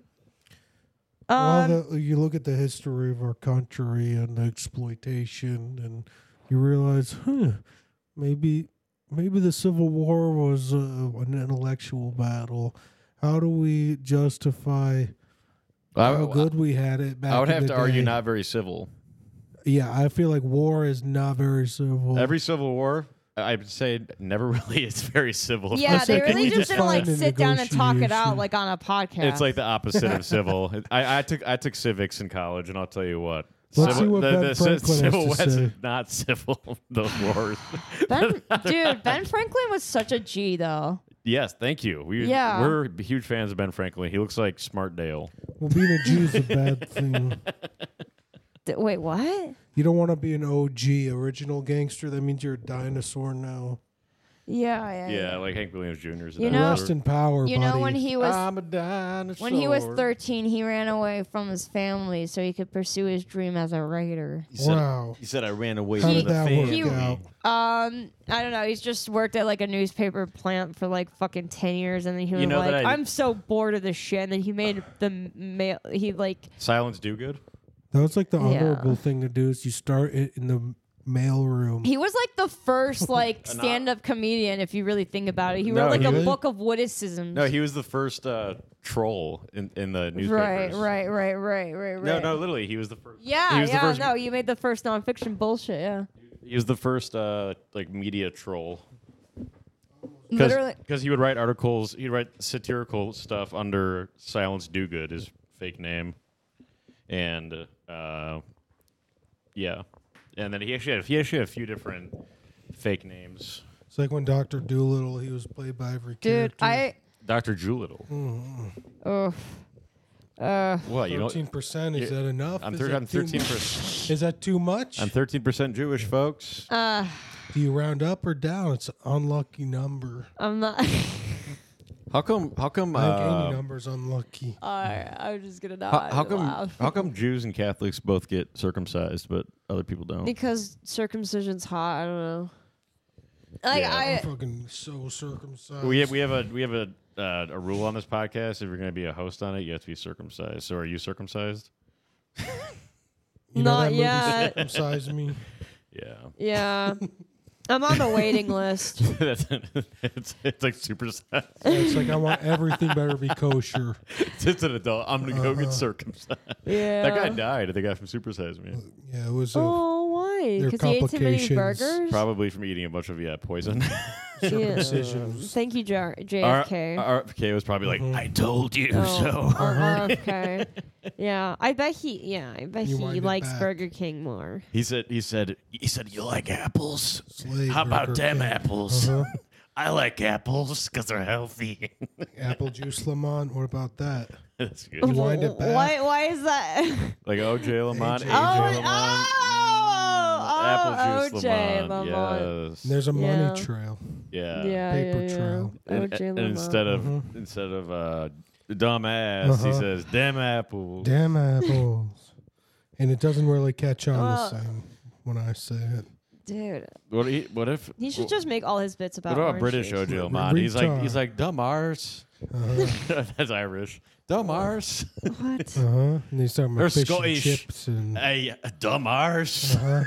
Um, well, the, you look at the history of our country and the exploitation, and you realize, huh, maybe maybe the Civil War was uh, an intellectual battle. How do we justify I, how good we had it back? I would in have the to argue day? not very civil. Yeah, I feel like war is not very civil. Every civil war, I would say, never really is very civil. if yeah, that's they Can really we just just didn't like find a sit down and talk it out negotiation? like on a podcast. It's like the opposite of civil. I, I took I took civics in college, and I'll tell you what. Let's civil, see what the, Ben the ci- Franklin has civil to West say. is not civil. Those wars. Ben, dude, Ben Franklin was such a G though. Yes, thank you. We Yeah. we're huge fans of Ben Franklin. He looks like Smart Dale. Well, being a Jew is a bad thing. D- wait, what? You don't want to be an O G, original gangster. That means you're a dinosaur now. Yeah, yeah. Yeah, like Hank Williams Junior is a You know- Rest in power, You know buddy. when he was I'm a dinosaur. when he was thirteen, he ran away from his family so he could pursue his dream as a writer. He said, Wow. he said I ran away How from did the that work family. out? Um, I don't know. He's just worked at like a newspaper plant for like fucking ten years, and then he was You know like, that I- "I'm so bored of this shit." And then he made the mail. He like, Silence do good. That was like the Yeah. honorable thing to do is you start it in the mailroom. he was like the first like An- stand-up comedian. If you really think about it, he No, wrote like really? a book of witticisms. No, he was the first uh, troll in, in the newspapers. right, right, right, right, right, right. No, no, literally, he was the first. Yeah, he was yeah. the first, No, you made the first nonfiction bullshit. Yeah, He was the first uh, like media troll. literally. Because he would write articles, he'd write satirical stuff under Silence Dogood, his fake name, and uh, yeah, and then he actually had he actually had a few different fake names. It's like when Doctor Doolittle, he was played by every Dude, character. I. Doctor Doolittle. Oh. Uh, What you know? Thirteen percent is Yeah, that enough? I'm, Is thir- that I'm too thirteen much? percent. Is that too much? I'm thirteen percent Jewish, folks. uh, Do you round up or down? It's an unlucky number. I'm not. How come? How come? I think Uh, any number's unlucky. Alright, I'm just gonna how, not how come? laugh. How come Jews and Catholics both get circumcised, but other people don't? Because circumcision's hot. I don't know. Like Yeah. I'm I, fucking so circumcised. We have we have a we have a uh, a rule on this podcast. If you're going to be a host on it, you have to be circumcised. So, are you circumcised? You know Not that movie, yet. Circumcise Me. Yeah, yeah, I'm on the waiting list. That's, it's it's like super. Yeah, it's like I want everything better be kosher. It's an adult. I'm gonna go Uh-huh. get circumcised. Yeah. That guy died. The guy from Super Size Me, Yeah, it was a Oh, why? There are Because he ate too many complications. burgers. probably from eating a bunch of yeah poison. Yeah. circumcision. Thank you, J- R- JFK. R F K was probably like, Mhm. I told you Oh, so. or R F K. Yeah, I bet he. Yeah, I bet You he wind it likes back. Burger King more. He said. He said. He said. You like apples? slave. How about Burger them King. apples? Uh-huh. I like apples because they're healthy. Apple juice Lamont. What about that? That's good. You wind it back. Why? Why is that? Like O J Lamont, A J A J oh, Lamont, oh, oh, apple juice O J Lamont. Lamont. Yes. There's a money Yeah. trail. yeah. Yeah, Paper yeah, trail. yeah. And, O J and Lamont. instead of Mhm. instead of uh, dumbass, he Uh-huh. says damn apples. Damn apples. And it doesn't really catch on Well- the same when I say it. Dude, What? He, what if? he should what, just make all his bits about. What about orange British juice. O J Lamont? He's like Retard. he's like dumb arse. Uh-huh. That's Irish. Dumb arse. What? Uh-huh. And he's talking They're about fish Scottish. and chips and Hey, dumb arse. uh-huh.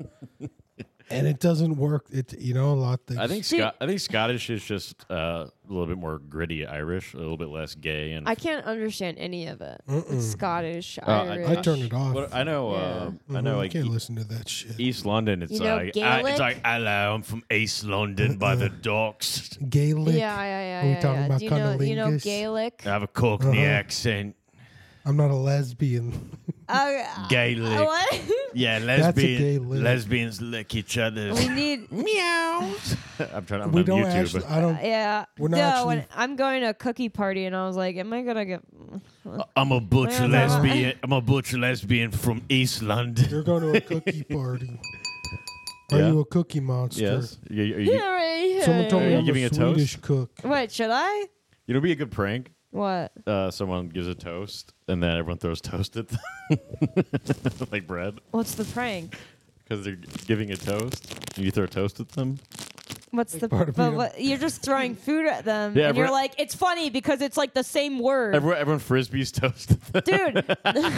And it doesn't work. It you know a lot of things. I think See- Scot- I think Scottish is just uh, a little bit more gritty Irish, a little bit less gay, and I can't understand any of it. Like Mm-mm. Scottish, Uh, I- Irish. I turn it off. What- I know. Uh, I Mhm, know. you Like can't E- listen to that shit. East London, it's You know like uh, Gaelic? it's like hello, I'm from East London by the docks. Gaelic. Yeah, yeah, yeah. Are we yeah, talking yeah. about Do you know, you know cunnilingus? Gaelic? I have a Cockney Uh-huh. accent. I'm not a lesbian. Uh, Gaelic. what? Yeah, a lesbian, gay lick. lesbians lick each other. we need. Meow. I'm trying. I'm we on don't YouTube. actually. I don't. Yeah. We're not no, actually- when I'm going to a cookie party, and I was like, "Am I gonna get?" I'm a butcher Where am I? lesbian. I'm a butcher lesbian from East London. You're going to a cookie party. Are Yeah. you a cookie monster? Yes. You, you, you, Yeah, right Someone here. told me Are you I'm giving a a toast? Swedish cook. Wait, should I? you know, be a good prank. What? Uh, someone gives a toast, and then everyone throws toast at them, like bread, What's the prank? because they're giving a toast. And you throw toast at them. What's the? part of But being a- what, you're just throwing food at them, Yeah, and you're everyone- like, "It's funny because it's like the same word." Everyone, everyone frisbees toast at them. Dude.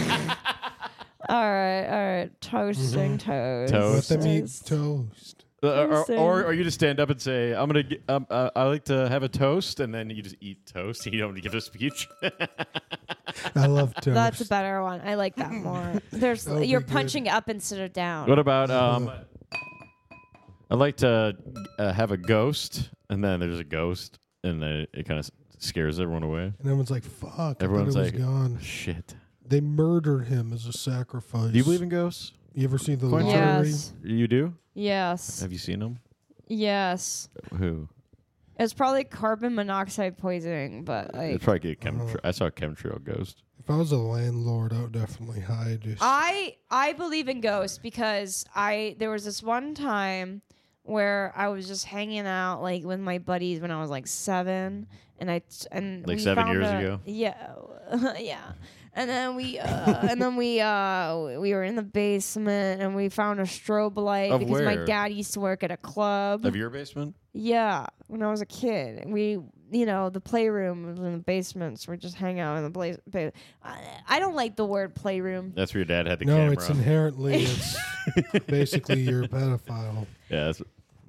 all right, all right. Toasting toast. Toast. Let them eat Toast. toast. Uh, or, Toasting. or, or you just stand up and say, "I'm gonna. Gi- um, uh, I like to have a toast," and then you just eat toast. And you don't give a speech. I love toast. That's a better one. I like that more. There's That would you're be good. punching up instead of down. What about um? I like to uh, have a ghost, and then there's a ghost, and then it, it kind of scares everyone away. and everyone's like, "Fuck!" Everyone's I thought it was like, gone. Shit. They murdered him as a sacrifice. Do you believe in ghosts? You ever see the Quentin? lottery? Yes. You do? Yes. Have you seen them? Yes. Who? It's probably carbon monoxide poisoning, but like It's probably a chemtra- Uh-huh. I saw a chemtrail ghost. If I was a landlord, I would definitely hide it. I I believe in ghosts because I there was this one time where I was just hanging out like with my buddies when I was like seven, and I t- and Like we seven found years a- ago? Yeah, yeah. And then we uh, and then we uh we were in the basement and we found a strobe light Of because my where? dad used to work at a club. Of your basement? Yeah, when I was a kid, we, you know, the playroom was in the basement, so we just hang out in the place. Ba- I, I don't like the word playroom. That's where your dad had the no, camera. it's inherently it's basically you're a pedophile. yeah, that's, Talk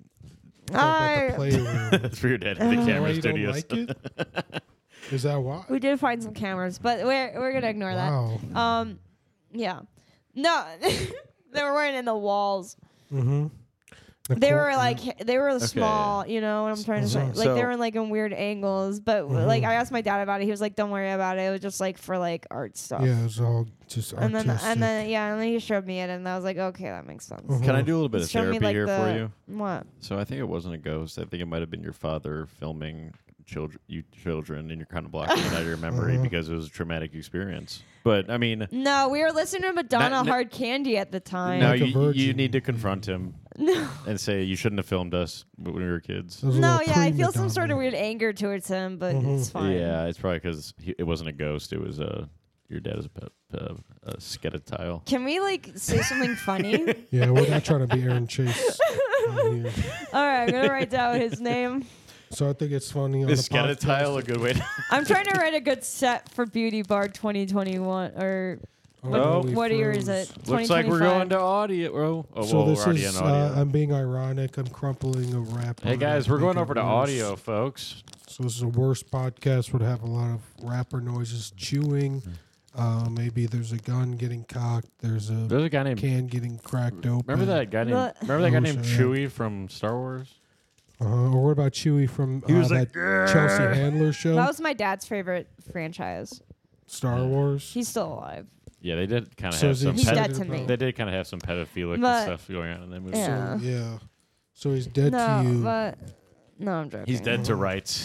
about I, the playroom. that's where your dad had the Why camera you don't studios. like it? Is that why? we did find some cameras, but we're we're gonna ignore Wow. that. Um, yeah, no, they weren't in the walls. Mm-hmm. They were like they were small, you know what I'm trying to say. Mhm. Like they So- were like in weird angles, but Mhm. like I asked my dad about it. He was like, "Don't worry about it. It was just like for like art stuff." Yeah, it was all just And then artistic. and then yeah, and then he showed me it, and I was like, "Okay, that makes sense." Mhm. Can I do a little bit He of showed me therapy like here the for you? what? So I think it wasn't a ghost. I think it might have been your father filming children, you children, and you're kind of blocking it out of your memory Uh-huh. because it was a traumatic experience. But I mean, No, we were listening to Madonna Not- no- Hard Candy at the time. now Like a you, you virgin. need to confront him No, and say you shouldn't have filmed us when we were kids. It was a no, little yeah, I feel some pre-Madonna. sort of weird anger towards him, but Mhm. it's fine. Yeah, it's probably because it wasn't a ghost. It was uh, your dad is a, pe- pe- a skedatile. Can we like say something funny? Yeah, we're not trying to be Aaron Chase. in here. All right, I'm gonna write down his name. So I think it's funny on Is the podcast. skedatile a good way to... I'm trying to write a good set for Beauty Bar twenty twenty-one or Oh, Oh. we what year is froze. it? Looks like we're going to audio. Oh, oh So well, this we're already is, in uh, audio. I'm being ironic. I'm crumpling a rapper. hey guys, we're Make going it over to worse. audio, folks. So this is a worse podcast. Would have a lot of rapper noises, chewing. Uh, maybe there's a gun getting cocked. There's a There's a guy named. can getting cracked open. Remember that guy named. The- Remember that guy Oh, named shit, yeah. Chewie from Star Wars? Uh-huh. Or what about Chewie from He uh, was that like, Chelsea "Grr." Handler show? That was my dad's favorite franchise. Star Wars. He's still alive. Yeah, they did kind of So have is he some. He's ped- dead to me. They did kind of have some pedophilic But- stuff going on in that movie. Yeah. So, yeah. So he's dead no, to you. but No, I'm joking. He's dead to rights.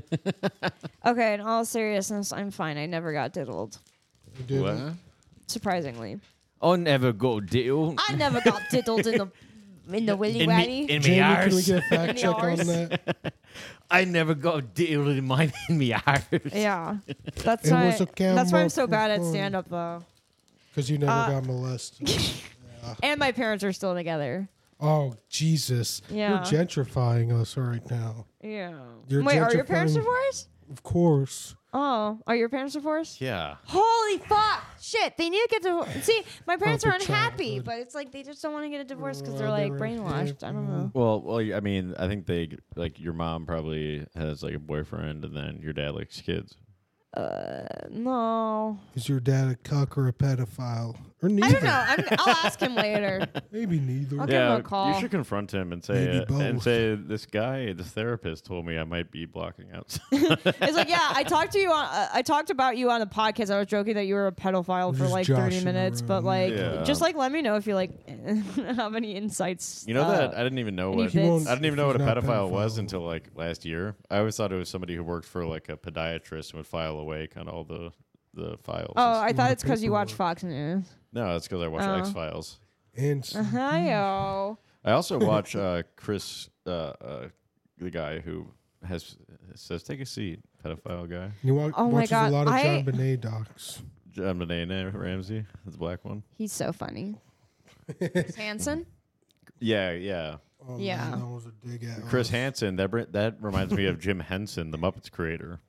Okay, in all seriousness, I'm fine. I never got diddled. You did What? it? Surprisingly. I never go deal. I never got diddled in the in the willy In waddy. me, in me Jamie, can we arse. get a fact In the check on arse. that? I never got deal in mine in me arse. Yeah. That's It why was a that's why I'm camera so for bad at fun. stand up though. Because you never Uh, got molested. Yeah. And my parents are still together. Oh, Jesus. Yeah. You're gentrifying us right now. Yeah. You're Wait, are your parents gentrifying- divorced? Of course. Oh, are your parents divorced? Yeah. Holy fuck! Shit, they need to get divorced. See, my parents are Perfect unhappy, childhood. but it's like they just don't want to get a divorce because Oh, they're they like were brainwashed. I don't happy. know. Well, well, I mean, I think they like your mom probably has like a boyfriend, and then your dad likes kids. Uh, no. Is your dad a cuck or a pedophile? Or neither? I don't know. I'm, I'll ask him later. Maybe neither. I'll give him a call. you should confront him and say Maybe uh, and both. say this guy, this therapist, told me I might be blocking out. It's like, yeah, I talked to you on. Uh, I talked about you on the podcast. I was joking that you were a pedophile for Just like thirty joshing minutes, but around. like, Yeah. just like let me know if you like have any insights. You know uh, that I didn't even know any what He won't- I didn't even know he's what a not pedophile was pedophile. until like last year. I always thought it was somebody who worked for like a podiatrist and would file away kind of all the the files. Oh, I Some thought of the it's because you watch paperwork. Fox News. no, it's because I watch Oh. X Files. And Uh, Hi-yo. I also watch uh, Chris, uh, uh, the guy who has says take a seat, pedophile guy. you wa- Oh my watches God, a lot of I- John Bonet docs. John Benet Ramsey, the black one. He's so funny. Chris Hansen. Yeah, yeah. Oh, Yeah. Man, that was a dig at Chris us. Hansen. That br- that reminds me of Jim Henson, the Muppets creator.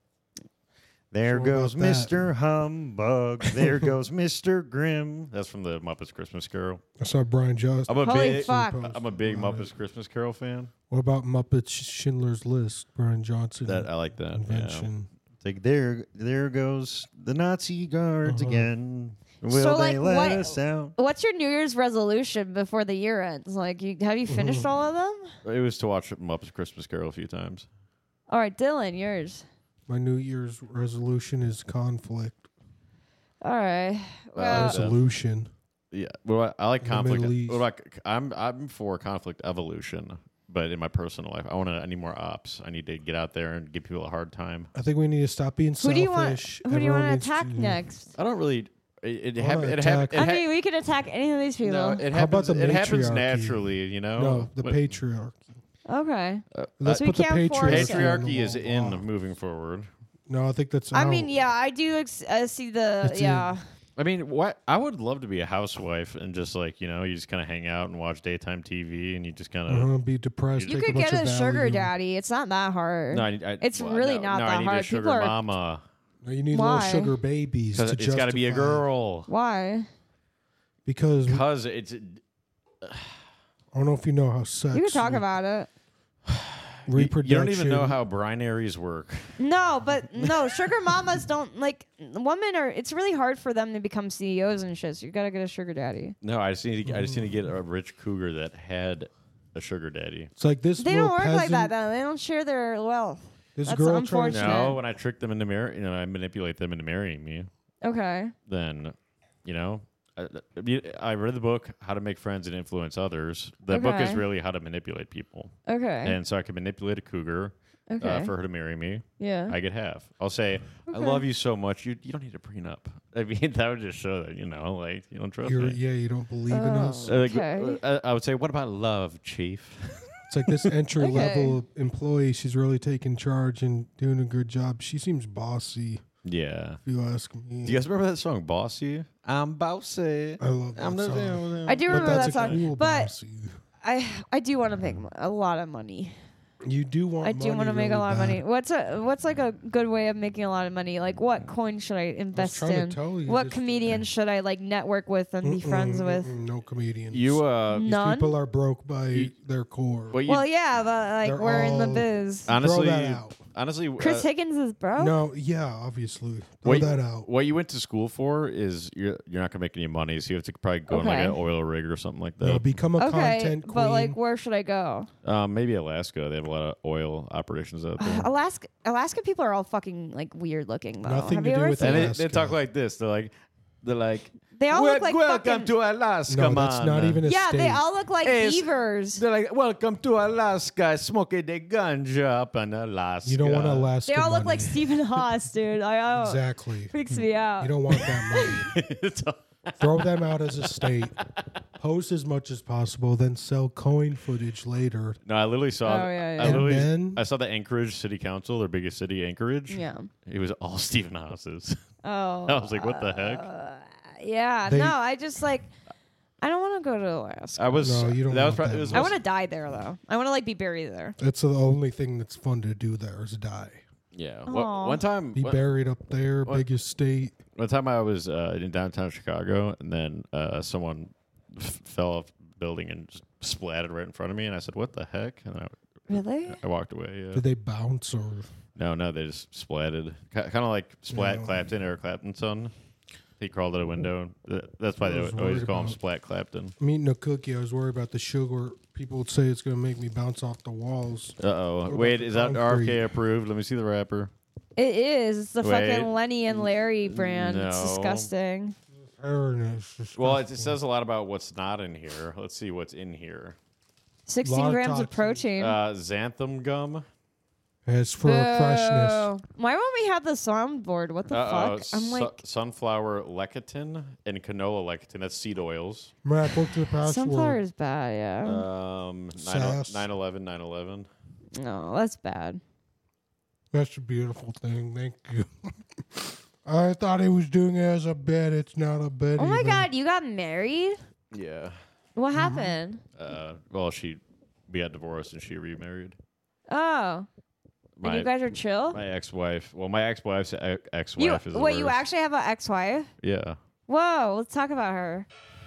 There Sure goes about that. Mister Humbug. There goes Mister Grimm. That's from the Muppets Christmas Carol. I saw Brian Johnson. I'm a Holy big, fuck. I'm a big about Muppets it. Christmas Carol fan. What about Muppets Schindler's List? Brian Johnson That I like that. Yeah. invention. It's like there, there goes the Nazi guards Uh-huh. again. Will So, they like, let what- us out? What's your New Year's resolution before the year ends? Like, you have you finished all of them? It was to watch Muppets Christmas Carol a few times. All right, Dylan, yours. My New Year's resolution is conflict. All right. Uh, Well, so- Resolution. Yeah, well, I, I like In the conflict. Middle East. What about, I'm I'm for conflict evolution, but in my personal life, I want to. I need more ops. I need to get out there and give people a hard time. I think we need to stop being who selfish. do you want? Who do you Everyone want needs to attack to- next? I don't really. It, it, I hap- wanna it, hap- attack- it, I ha- mean, we can attack any of these people. no, it How about happens. the It happens matriarchy? naturally, you know. No, the But- patriarchy. Okay. uh, Let's So put we the can't force patriarchy. it. on the patriarchy is wall. in Wow. moving forward. No, I think that's. I out. mean, yeah, I do ex- uh, see the It's yeah. in. I mean, what I would love to be a housewife and just like you know, you just kind of hang out and watch daytime T V and you just kind of. Uh-huh, be depressed. You take could a bunch get a of sugar Valium. daddy. It's not that hard. No, I, I, It's well, really no, not no, that I need hard. a sugar People are- mama. No, you need Why? little sugar babies. To Because it's got to be a justify it. girl. Why? Because I Because it's don't know if you know how sex. You can talk about it. reproduction. You don't even know how binaries work. No, but no, sugar mamas don't like women are. It's really hard for them to become C E Os and shit. So you gotta get a sugar daddy. No, I just need to. I just need to get a rich cougar that had a sugar daddy. It's like this. They little don't work like that peasant- though. They don't share their wealth. This That's girl unfortunate. trying No, when I trick them into marry, you know, I manipulate them into marrying me. Okay. Then, you know, I, I read the book How to Make Friends and Influence Others. The book is Okay. really how to manipulate people, Okay. and so I can manipulate a cougar okay. uh, for her to marry me. yeah. I get half. I'll say, I Okay. love you so much. You you don't need a prenup. I mean, that would just show that you know, like you don't trust You're, me. yeah, you don't believe in Oh. us. Uh, like, Okay. uh, I would say, what about love, Chief? It's like this entry Okay. level employee. She's really taking charge and doing a good job. She seems bossy, Yeah. if you ask me. Do you guys remember that song, Bossy? I'm bossy. I love that I'm the song. I do But remember that's that a song, cool but bossy. I I do want to make mo- a lot of money. You do want. I do want to make a lot of money. What's a what's like a good way of making a lot of money? Like what coin should I invest trying to in? tell you, What just- comedian should I like network with and be friends with? No comedians. You, uh, These None. people are broke by You- their core. what you, Well, yeah, but like They're we're in the all- biz. honestly, Throw that out. honestly, Chris uh, Higgins is broke. No, yeah, obviously. Throw What, that out. what you went to school for is you're you're not gonna make any money, so you have to probably go on like Okay. an oil rig or something like No, that. become a Okay, content queen. but like, where should I go? um, maybe Alaska. They have a lot of oil operations out there. Alaska, Alaska people are all fucking like weird looking though. Nothing Have to you do ever with seen And they, Alaska. they talk like this. They're like, They're like, They all "Wel- look like welcome fucking. to Alaska, No, man. that's not even a yeah, state. they all look like Hey, it's- beavers. They're like, welcome to Alaska, smoking the ganja up in Alaska. You don't want Alaska They all look money. like Stephen Haas, dude. I oh, Exactly. freaks me out. You don't want that money. It's all- Throw them out as a state. Post as much as possible, then sell coin footage later. no, I literally saw. Oh, yeah, yeah. I And literally, then- I saw the Anchorage City Council, their biggest city, Anchorage. yeah. It was all Stephen Houses. Oh. I was like, what the heck? Uh, yeah. They- no, I just like. I don't want to go to Alaska. I was. No, you don't that was want probably. that It was I want to die there though. I want to like be buried there. That's the only thing that's fun to do there is die. Yeah. Aw. One, one time. Be one, buried up there, what? biggest state. one time I was uh, in downtown Chicago, and then uh, someone f- fell off the building and just splatted right in front of me, and I said, "What the heck?" And I, Really? I walked away. Yeah. Did they bounce or? No, no, they just splatted. Kind of like Splat Yeah. Clapton, Eric Clapton's son. He crawled out a window. Th- That's why I they was always worried call him about- Splat Clapton. I'm eating a cookie. I was worried about the sugar. People would say it's going to make me bounce off the walls. Uh oh. about Wait, the is that R F K concrete? approved? Let me see the wrapper. It is. It's the Wait. fucking Lenny and Larry brand. It's No. disgusting. Well, it, it says a lot about what's not in here. Let's see what's in here. sixteen Lot of grams of toxins. protein. Uh, xanthan gum. As for freshness. Boo. Why won't we have the soundboard? What the Uh-oh. fuck? I'm Su- like, sunflower lecithin and canola lecithin. That's seed oils. Mac, what's your password? sunflower is bad, yeah. Um, Sass. nine eleven, nine eleven. no, that's bad. That's a beautiful thing. Thank you. I thought he was doing it as a bit. It's not a bit. Oh my even. god, you got married? Yeah. What Mm-hmm. happened? Uh, well, she we got divorced and she remarried. Oh. My, and you guys are chill? my ex-wife. Well, my ex-wife's e- You, ex-wife is the wait, you worst. actually have an ex-wife? Yeah. Whoa, let's talk about her.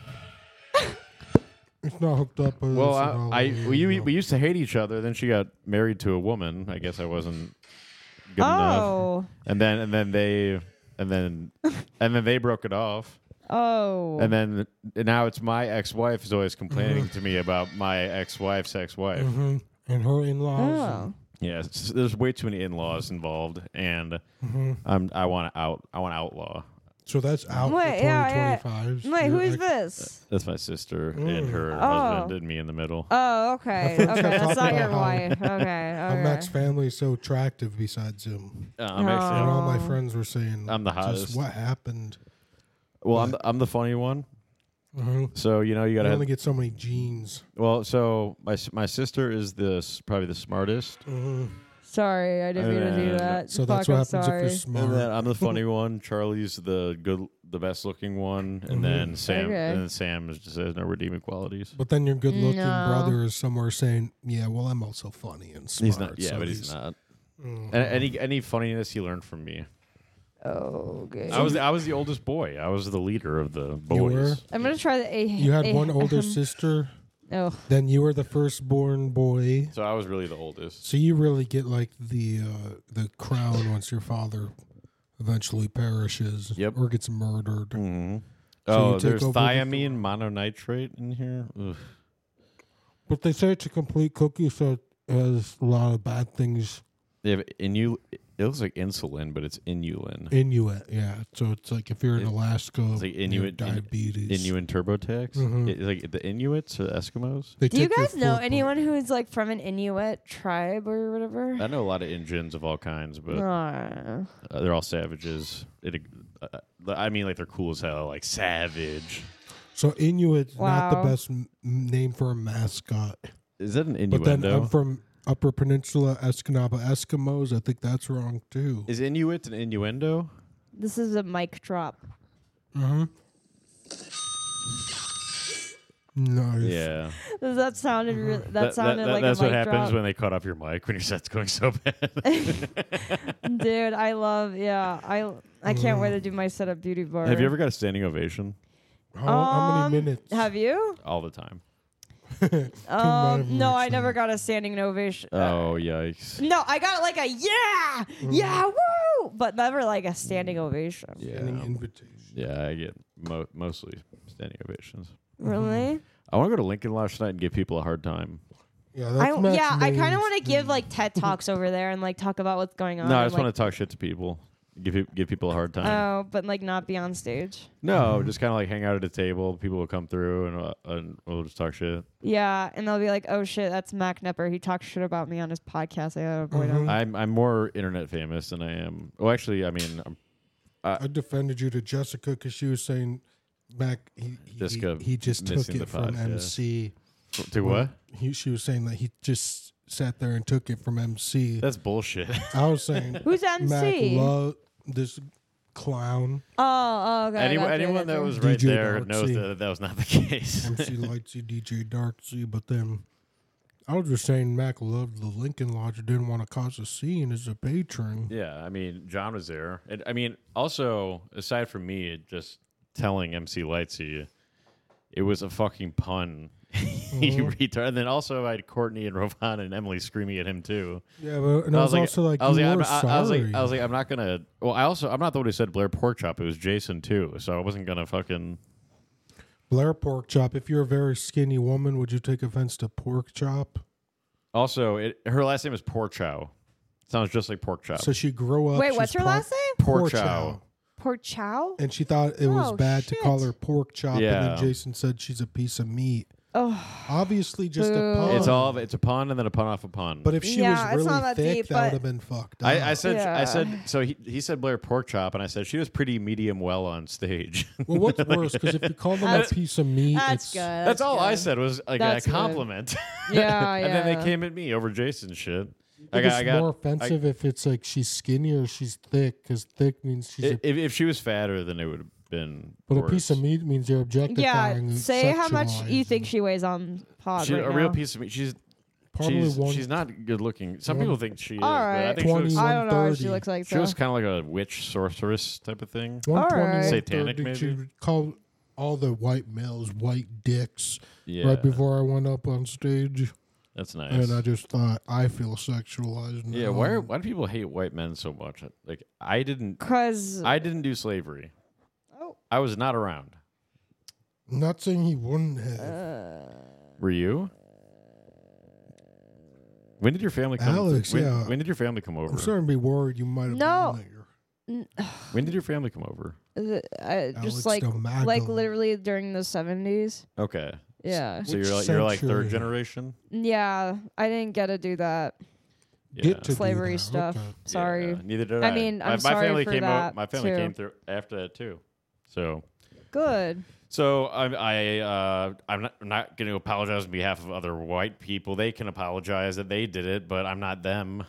It's not hooked up. But Well, it's I, all I over, we, you u- know. we used to hate each other. Then she got married to a woman. I guess I wasn't good enough. Oh. And then and then they and then and then they broke it off. Oh. And then and now it's my ex-wife is always complaining to me about my ex-wife's ex-wife. Mhm. And her in-laws. Oh. Yeah, it's- there's way too many in-laws involved, and Mhm. I'm I want to out I want to outlaw. So that's out Wait, for yeah, yeah. twenty twenty-five. Wait, Your who is ex- this? That's my sister and Mm. her Oh. husband and me in the middle. Oh, okay. I think Okay, I that's talked not about your how- wife. Okay. How okay. Matt's family is so attractive besides him. Uh, I'm Oh. actually And all my Oh. friends were saying, I'm the just hottest. what happened? well, I'm the, I'm the funny one. Uh-huh. So you know you You gotta only have, get so many genes. well. So my s- my sister is the s- probably the smartest, Uh-huh. Sorry, I didn't mean to do And that. So Fuck, that's what I'm happens sorry. if you're smart. and then I'm the funny one. Charlie's the good, the best looking one, and Mhm. then Sam Okay. and then Sam is just has no redeeming qualities. But then your good-looking No. brother is somewhere saying, "Yeah, well, I'm also funny and smart." He's not. Yeah, so but he's not. Mhm. And any any funniness he learned from me. Okay. I was I was the oldest boy. I was the leader of the boys. You were? I'm gonna try the. A, You had a- one older um, sister. Oh, Then you were the firstborn boy. So I was really the oldest. So you really get like the uh, the crown once your father eventually perishes Yep. or gets murdered. Mm-hmm. So you Oh, take there's over the thiamine mononitrate in here. Ugh. But they say it's a complete cookie, so it has a lot of bad things They have inu. It looks like insulin, but it's inulin. Inuit. Yeah, so it's like if you're in It- Alaska, It's like you have Inuit- diabetes. Inuit TurboTax. Mhm. It- like the Inuits or the Eskimos. They do you take your guys know foot, anyone who's like from an Inuit tribe or whatever? I know a lot of Indians of all kinds, but Uh, uh, they're all savages. It, uh, I mean, like they're cool as hell, like savage. but- So Inuit's not Wow. the best m- name for a mascot. Is that an But then innuendo? I'm from Upper Peninsula, Escanaba Eskimos. I think that's wrong too. Is Inuit an innuendo? this is a mic drop. Mm-hmm. Nice. Yeah. That sounded. Re- that, That- sounded that- like that's a what mic happens drop. when they cut off your mic when your set's going so bad. Dude, I love. Yeah, I. I can't wait to do my setup beauty bar. Have you ever got a standing ovation? How, how Um, many minutes? Have you? All the time. Um, no, I minutes, never then. got a standing ovation. Uh, Oh yikes! No, I got like a yeah, yeah, woo, but never like a standing ovation. Standing Yeah, invitation. yeah. I get mo- mostly standing ovations. Really? I want to go to Lincoln Lodge tonight and give people a hard time. Yeah, I, that's Matt's yeah, I kind main of want to give thing. like TED talks over there and like talk about what's going on. No, I and, just like, want to talk shit to people. Give pe- give people a hard time. Oh, but like not be on stage. No, Mhm. just kind of like hang out at a table. People will come through and, uh, and we'll just talk shit. Yeah, and they'll be like, "Oh shit, that's Mac Nepper. He talks shit about me on his podcast. I gotta avoid him." Mhm. I'm I'm more internet famous than I am. Well, actually, I mean, I'm, I defended you to Jessica because she was saying Mac he he, Jessica he just took missing the it from podcast. M C. to what? He, she was saying that he just sat there and took it from M C. That's bullshit. I was saying Who's M Mac C? loved this clown. Oh, oh, okay. Anyone, gotcha, anyone that gotcha. was right D J there Darksy. knows that that was not the case. M C Lightsy, D J Darksy, but then I was just saying Mac loved the Lincoln Lodge, didn't want to cause a scene as a patron. Yeah, I mean, John was there. And, I mean, also, aside from me just telling M C Lightsy, it was a fucking pun. You Mhm. retard. And then also I had Courtney and Rovan and Emily screaming at him too. Yeah, but and I, I was, was like- also like, I was you like, were I'm, I, sorry. I was like, I was like, I'm not gonna. Well, I also, I'm not the one who said Blair Porkchop. It was Jason too. So I wasn't gonna fucking. Blair Pork Chop. If you're a very skinny woman, would you take offense to Pork Chop? Also, it, her last name is Porchow. Sounds just like pork chop. So she grew up. Wait, she's what's her por- last name? Porchow. Pork chow? And she thought it was Oh, bad to call shit. her Pork Chop. And Yeah. then Jason said she's a piece of meat. Oh, Obviously, just a Boo. pun. It's all. It's a pun and then a pun off a pun. But if she Yeah, was it's really not that thick, deep, that would but- have been fucked up. I, I said, I Yeah. said. So he he said Blair Porkchop, and I said she was pretty medium well on stage. well, what's worse? Because if you call them a That's- piece of meat, that's it's, good. That's all I good. said was like That's a good. compliment. Yeah, yeah. And then they yeah. came at me over Jason's shit. I I got, it's I got, more offensive if it's like she's skinny or she's thick, because thick means she's. I- a, if, if she was fatter, then it would have been. but worse. a piece of meat means you're Yeah, objectifying. and say how much you sexualizing. think she weighs on pod She, right a now. real piece of meat. She's Probably she's, one. she's not good looking. Some one- people think she is. All But I right. think she looks, twenty-one. I don't know what she thirty. looks like. she though. looks kind of like a witch sorceress type of thing. one twenty, Alright. Satanic, one thirty, maybe? She would call all the white males white dicks Yeah, right before I went up on stage, that's nice. and I just thought I feel sexualized. yeah, now. why are, why do people hate white men so much? Like I didn't. Cause I didn't do slavery. oh, I was not around. I'm not saying he wouldn't have. uh, Were you? When did your family come? Alex, when, yeah. when did your family come over? I'm starting to be worried you might have No. been there. When did your family come over? the- I, Alex just like the Magdalene. like literally during the seventies. Okay. Yeah, So Which you're like you're like century? third generation. yeah. I didn't get to do that. Yeah. Get to do Slavery that, stuff. okay. Sorry. Yeah, neither did I. I mean, my, I'm my sorry family for came that, out. My family too. came through after that too. So Good. so I I uh, I'm not I'm not going to apologize on behalf of other white people. They can apologize that they did it, but I'm not them.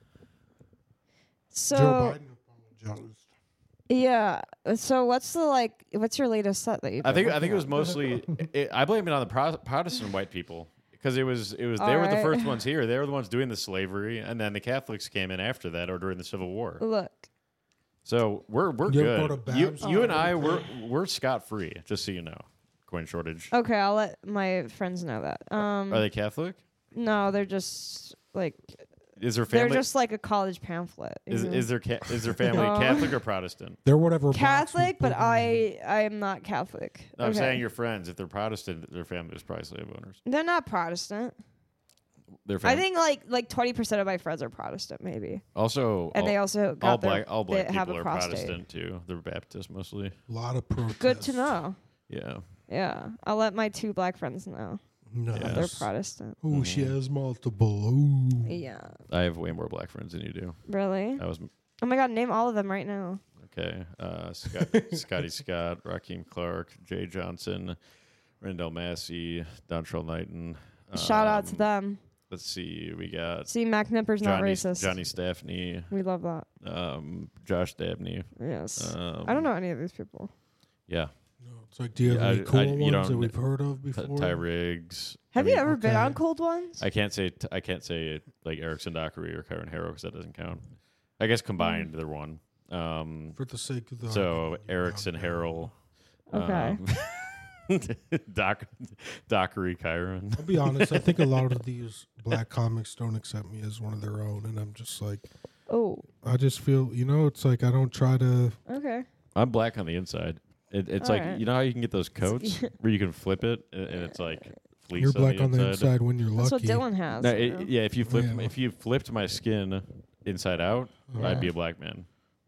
So Joe Biden apologized. yeah. So what's the like? What's your latest set that you? I think I think it was mostly. It, I blame it on the Pro- Protestant white people because it was it was they All were the right. first ones here. They were the ones doing the slavery, and then the Catholics came in after that or during the Civil War. Look. So we're we're You ever go good. to You Babs? you and Oh. I we're we're scot free. Just so you know, coin shortage. Okay, I'll let my friends know that. Um, Are they Catholic? no, they're just like Is their they're family just like a college pamphlet. is you know? is their ca- is their family No. Catholic or Protestant? They're whatever. box we Catholic, but put 'em in. I I am not Catholic. No, I'm Okay. saying your friends. If they're Protestant, their family is probably slave owners. They're not Protestant. Their I family. think like like twenty percent of my friends are Protestant, maybe, also and all, they also got all their, black all black they have people a are prostate. Protestant too. They're Baptist mostly. A lot of protests. Good to know. Yeah. Yeah, I'll let my two black friends know Nice. that they're Protestant. Oh, she Mhm. has multiple. Ooh. Yeah, I have way more black friends than you do. really. I was Oh my god, name all of them right now. okay. Uh, Scott, Scotty Scott, Raheem Clark, Jay Johnson, Rendell Massey, Dontrell Knighton. Shout out to um, them. Let's see. We got See, Mac Nipper's not Johnny racist. Johnny Staffney, We love that. um, Josh Dabney. Yes. Um, I don't know any of these people. Yeah. No, it's like, do you have Yeah, any I- cool I- you ones don't- that we've heard of Ty before? Ty Riggs. Have I you mean, ever been okay. on Cold Ones? I can't say t- I can't say like Erickson Dockery or Kyron Harrow because that doesn't count. I guess combined they're one. Um, For the sake of the so argument, you Erickson have Harrell. Okay. Um, Doc, Dockery Kyron. I'll be honest. I think a lot of these black comics don't accept me as one of their own, and I'm just like, Oh, I just feel, you know, it's like I don't try to. okay. I'm black on the inside. It, it's like Alright. you know how you can get those coats where you can flip it and, and it's like fleece You're on black the on the inside. inside when you're That's what lucky. Dylan has. No, you know? it, yeah. If you flipped Yeah. if you flipped my skin inside out, Uh-huh. I'd be a black man.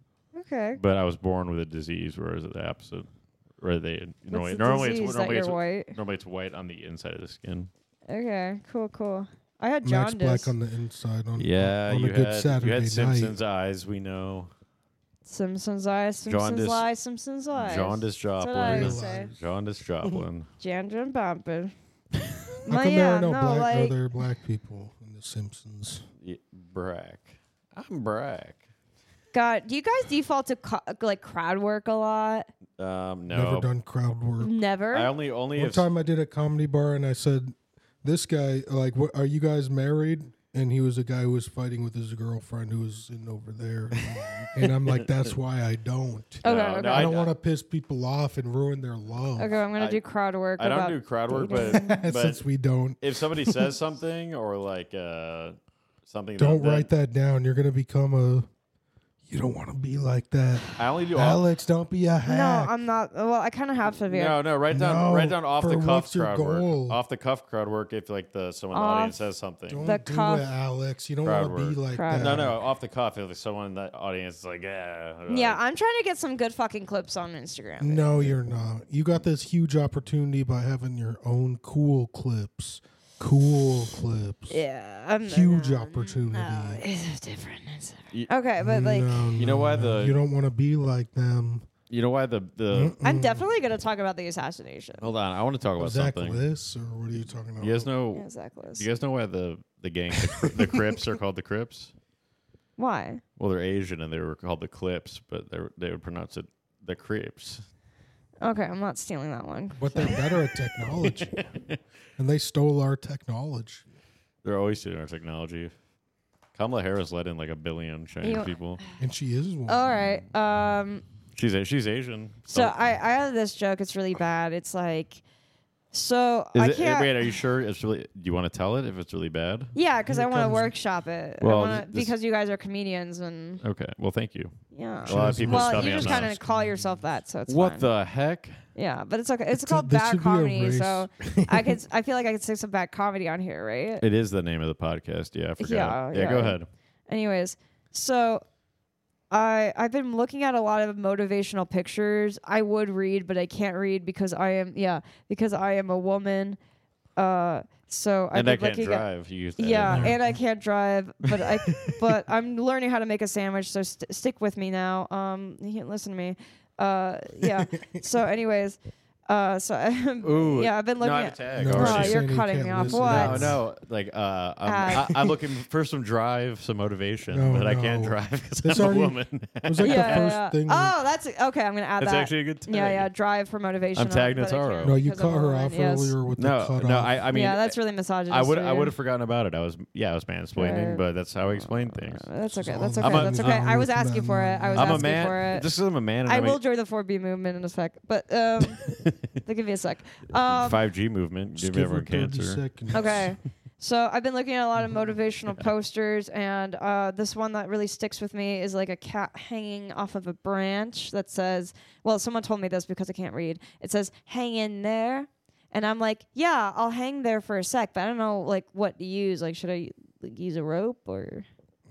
Okay. But I was born with a disease, whereas the opposite. Where they normally What's the normally disease it's that normally you're it's, white? normally it's white on the inside of the skin. Okay. Cool. Cool. I had Max jaundice. Black on the inside on, Yeah, on you a good had Saturday you had night. Simpsons eyes. We know Simpsons eyes. Simpsons Jaundice- lies. Simpsons lies. Jaundice That's what I Joplin. say. Jaundice Joplin. Jandra and Bumpin. How Well, come yeah, there are no, no, black like- other black people in The Simpsons? Yeah, Brack. I'm Brack. God, do you guys default to co- like crowd work a lot? Um, Never no, done crowd work. Never. I only only One if time I did a comedy bar and I said, "This guy, like, what, are you guys married?" And he was a guy who was fighting with his girlfriend who was sitting over there. And I'm like, "That's why I don't. okay. No, okay. no, I I- don't want to piss people off and ruin their love." okay. I'm gonna I- do crowd work. I don't about do crowd work, dating. but but Since we don't, if somebody says something or like uh something, don't that, write that down. You're gonna become a. You don't want to be like that, I only do. Off, Alex. Don't be a hack. No, I'm not. Well, I kind of have to be. no, no, write down No, write down off the for cuff what's your crowd goal? work. Off the cuff crowd work if like the someone in the Off audience says something. Don't The do cuff- it, Alex. You don't Crowd want to be work. like Crowd that. No, no, off the cuff if like someone in the audience is like, yeah. Yeah, like, I'm trying to get some good fucking clips on Instagram. No, you're not. You got this huge opportunity by having your own cool clips. Cool clips. Yeah, I'm Huge no, opportunity. No, it's different. It's You- different. Okay, but like, No, You know no, why no. the- You don't want to be like them. You know why the the I'm Mm-mm. definitely gonna talk about the assassination. hold on, I want to talk about Zach something. Liss, or what are you talking about? You guys know? Yeah, exactly. You guys know why the the gang the, Cri- the Crips are called the Crips? Why? Well, they're Asian and they were called the Clips, but they were- they would pronounce it the Crips. Okay, I'm not stealing that one. But they're better at technology, and they stole our technology. They're always doing our technology. Kamala Harris let in like a billion Chinese You- people. And she is one. All right. Um. She's a, she's Asian. So I I have this joke. It's really bad. It's like, so Is I it, can't. wait, are you sure it's really? Do you want to tell it if it's really bad? Yeah, because I Here want to comes- workshop it. I Well, wanna, this- because you guys are comedians and Okay. Well, thank you. yeah. A lot of people Well, tell you me I'm just not. kind of call yourself that, so it's What fine. the heck? Yeah, but it's okay. It's It's a- called this bad should be a comedy, race. so I could. I feel like I could say some bad comedy on here, right? It is the name of the podcast. Yeah, I forgot. Yeah, yeah, go yeah. ahead. Anyways, so I I've been looking at a lot of motivational pictures. I would read, but I can't read because I am yeah because I am a woman. Uh, so I've And I been can't looking at- drive. You used that. Yeah, Yeah. and I can't drive, but I but I'm learning how to make a sandwich. So st- stick with me now. Um, you can't listen to me. Uh, yeah. So, anyways, uh, so I, Ooh. yeah, I've been looking No, I have at. a tag. No, Oh, already. she's you're saying you cutting can't me off. listen. What? No, no, like uh, I'm, Uh, I, I'm looking for some drive, some motivation, No, but I can't no. drive because This I'm already- a woman. It was like yeah, the yeah, first yeah. thing. Oh, that's okay. I'm gonna add That's that. actually a good tag. Yeah, yeah. Drive for motivation. I'm tag but I Nataro. can't no, you because I'm cut a her woman, off yes. earlier with No, the cut no, off. I, I mean, yeah, that's really misogynistic. I would, I of would you. have forgotten about it. I was, yeah, I was mansplaining, Right. but that's how I explain things. Uh, That's okay. So That's I'm okay. a- That's okay. I was I'm a asking for it. I was I'm a asking man. for it. Just because I'm a man, and I I'm will a join the four B movement in a sec, but um, they'll give me a sec. Um, five G movement. Just Give give her everyone thirty cancer. seconds. Okay. So I've been looking at a lot of motivational posters, and uh, this one that really sticks with me is like a cat hanging off of a branch that says, well, someone told me this because I can't read. It says, hang in there. And I'm like, yeah, I'll hang there for a sec, but I don't know like what to use. Like, should I like, use a rope or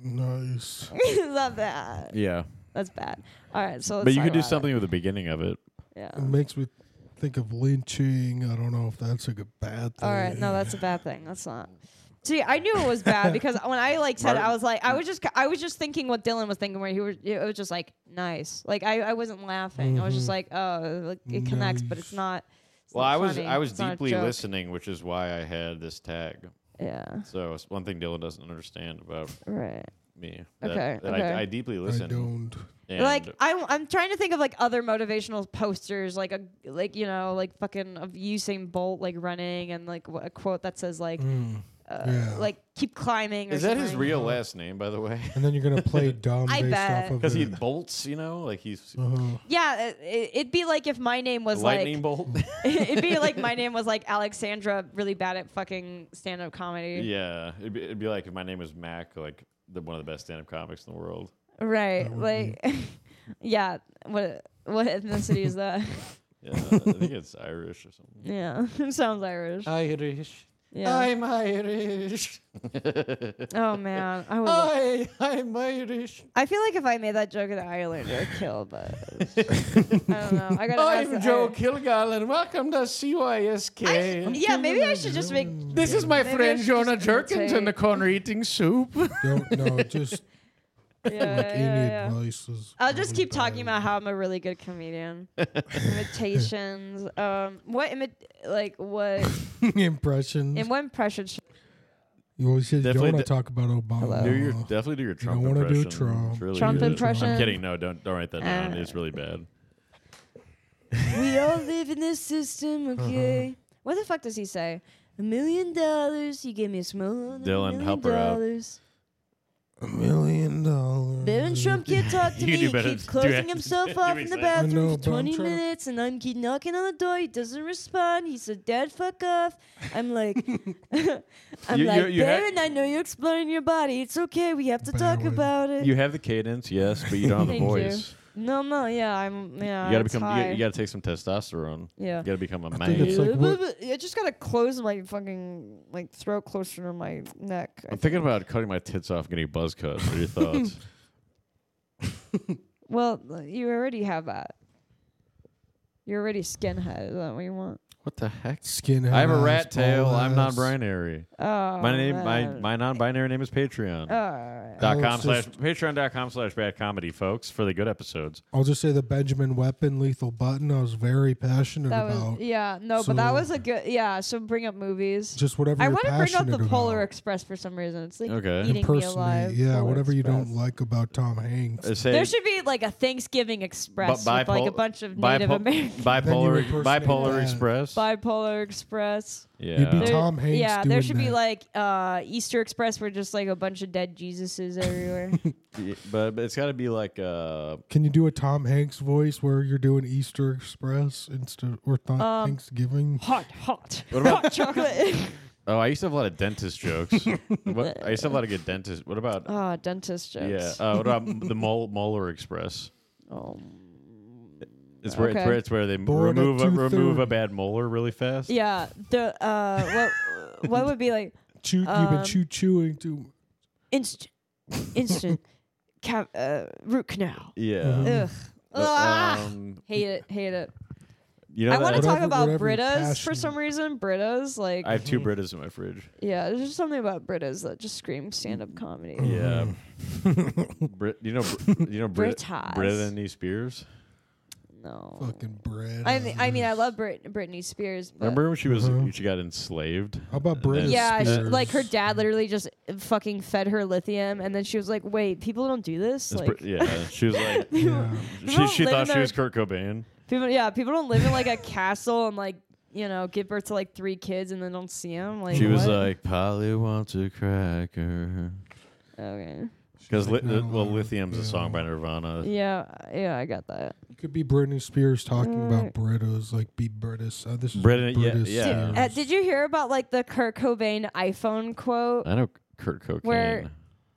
Nice. is that bad? Yeah, That's bad. All right, so let's but you talk could do about it. something with the beginning of it. Yeah. It makes me think of lynching. I don't know if that's like a bad thing. All right, no, that's a bad thing. That's not. See, I knew it was bad because when I like said, it, I was like, I was just, I was just thinking what Dylan was thinking, where he was, it was just like nice. Like I, I wasn't laughing. I was just Mhm. like, oh, like it connects, but it's Nice. not. it's Well, not I was, funny. I was It's not a deeply joke. listening, which is why I had this tag. Yeah. So it's one thing Dylan doesn't understand about Right. me. That, Okay, That okay. I, I deeply I listen. don't. And Like I, I'm trying to think of like other motivational posters, like a, like you know, like fucking of Usain Bolt like running and like wh- a quote that says like, Mm. uh, Yeah. like keep climbing. Or is that his something. real last name, by the way? And then you're gonna play dumb I based bet. off of Because he it. bolts, you know, like he's Uh-huh. Yeah, it, it'd be like if my name was lightning like. bolt. It'd be like my name was like Alexandra, really bad at fucking stand-up comedy. Yeah, it'd be, it'd be like if my name was Mac, like the, one of the best stand-up comics in the world. Right. That would Like, yeah. What what ethnicity is that? Yeah, I think it's Irish or something. Yeah, it sounds Irish. Irish. Yeah. I'm Irish. Oh man, I would. I, I'm Irish. I feel like if I made that joke in Ireland, I'd kill. But I don't know. I gotta. ask I'm the Joe Ir- Kilgallen. Welcome to C Y S K. I, yeah, maybe I should just make. This is my Maybe I friend should Jonah just Jerkins in imitate- the corner eating soup. Don't no, just Yeah, yeah, like any yeah, yeah. advice is. I'll just probably keep talking bad. about how I'm a really good comedian. Imitations. Um, what imi- like what? impressions. In what impression? Should, You always said you don't Definitely want to d- talk about Obama. Hello. Do your definitely do your Trump don't wanna do impression. Trump. It's really Trump good. impression? I'm kidding. No, don't don't write that down. Uh, It's really bad. we all live in this system, okay? What the fuck does he say? A million dollars, you gave me a small. Dylan, help her out. dollars. A million dollars. Baron Trump can't talk to You me. do He better keeps to do closing it. himself Give off me in the a second. bathroom I know, for but I'm twenty trying- minutes, and I'm keep knocking on the door. He doesn't respond. He said, "Dad, fuck off." I'm like, I'm You- like, you- you ha- Baron, I know you're exploring your body. It's okay. We have to talk Baron. about it. You have the cadence, yes, but you don't have the Thank you. voice. no, no, yeah, I'm, yeah. You gotta it's become. high. You, you gotta take some testosterone. yeah. You gotta become a I think man. it's like what- I just gotta close my fucking like throat closer to my neck. I I'm thinking about cutting my tits off and getting a buzz cut. What are your thoughts? Well, you already have that. You're already skinhead. Is that what you want? What the heck? Skinhead. I have a ass, rat tail. bald I'm ass. non-binary. Oh, my name, my man. my non-binary name is Patreon. Alright. Dot com Alex slash just- patreon dot com slash bad comedy, folks, for the good episodes. I'll just say the Benjamin Weapon Lethal Button. I was very passionate That about. was yeah no, but that So- was a good yeah. So bring up movies. Just whatever I you're want to bring up passionate the Polar about. Express for some reason. It's like Okay. eating me Impersonate, alive. yeah, Polar whatever you don't Express. like about Tom Hanks. Uh, say There should be like a Thanksgiving Express bi- with like a bipol- bunch of bipo- Native American bipolar Then you impersonate bipolar that. express. bipolar Express. yeah. You'd be There- Tom Hanks yeah, doing there should be that. like uh, Easter Express where just like a bunch of dead Jesuses everywhere. Yeah, but, but it's got to be like uh Can you do a Tom Hanks voice where you're doing Easter Express instead or th- Um, Thanksgiving? hot, hot, What about- hot chocolate. oh, I used to have a lot of dentist jokes. what, I used to have a lot of good dentist. What about Ah, dentist jokes. yeah? Uh, what about the Mol- Molar Express? Oh. It's where it's Okay. where it's where they m- Born at remove a, two remove a thirty. bad molar really fast. Yeah. The uh, what what would be like Chew, you've um, been chew chewing too. instant, instant, ca- uh, root canal. Yeah. Mhm. Ugh. But, Ah! um, hate it. Hate it. you know I want to that talk Whatever- about whatever you're Britas for passionate- some reason. Britas, like I have two Britas in my fridge. yeah, there's just something about Britas that just screams stand-up comedy. Yeah. Mm-hmm. Brit, you know, Br- you know, Brit, Britas. Brittany Spears. No. Fucking bread. I mean, I mean, I love Brit- Britney Spears. But Remember when she was Uh-huh. she got enslaved? How about And then- Britney yeah, she, Spears? like her dad literally just fucking fed her lithium, and then she was like, "Wait, people don't do this." It's Like, Brit- yeah, she was like, Yeah. she don't she live thought in she their- was Kurt Cobain. people, yeah, people don't live in like a castle and like you know give birth to like three kids and then don't see them. Like She was what? like, Polly wants a cracker. okay, Because li- Like, no, well, uh, Lithium's a yeah. song by Nirvana. yeah, yeah, I got that. It could be Britney Spears talking about Alright. Britas, like be British. Uh, this is Britney- yeah, British yeah. Spears. Did, uh, did you hear about like the Kurt Cobain iPhone quote? I know Kurt Cocaine. Where-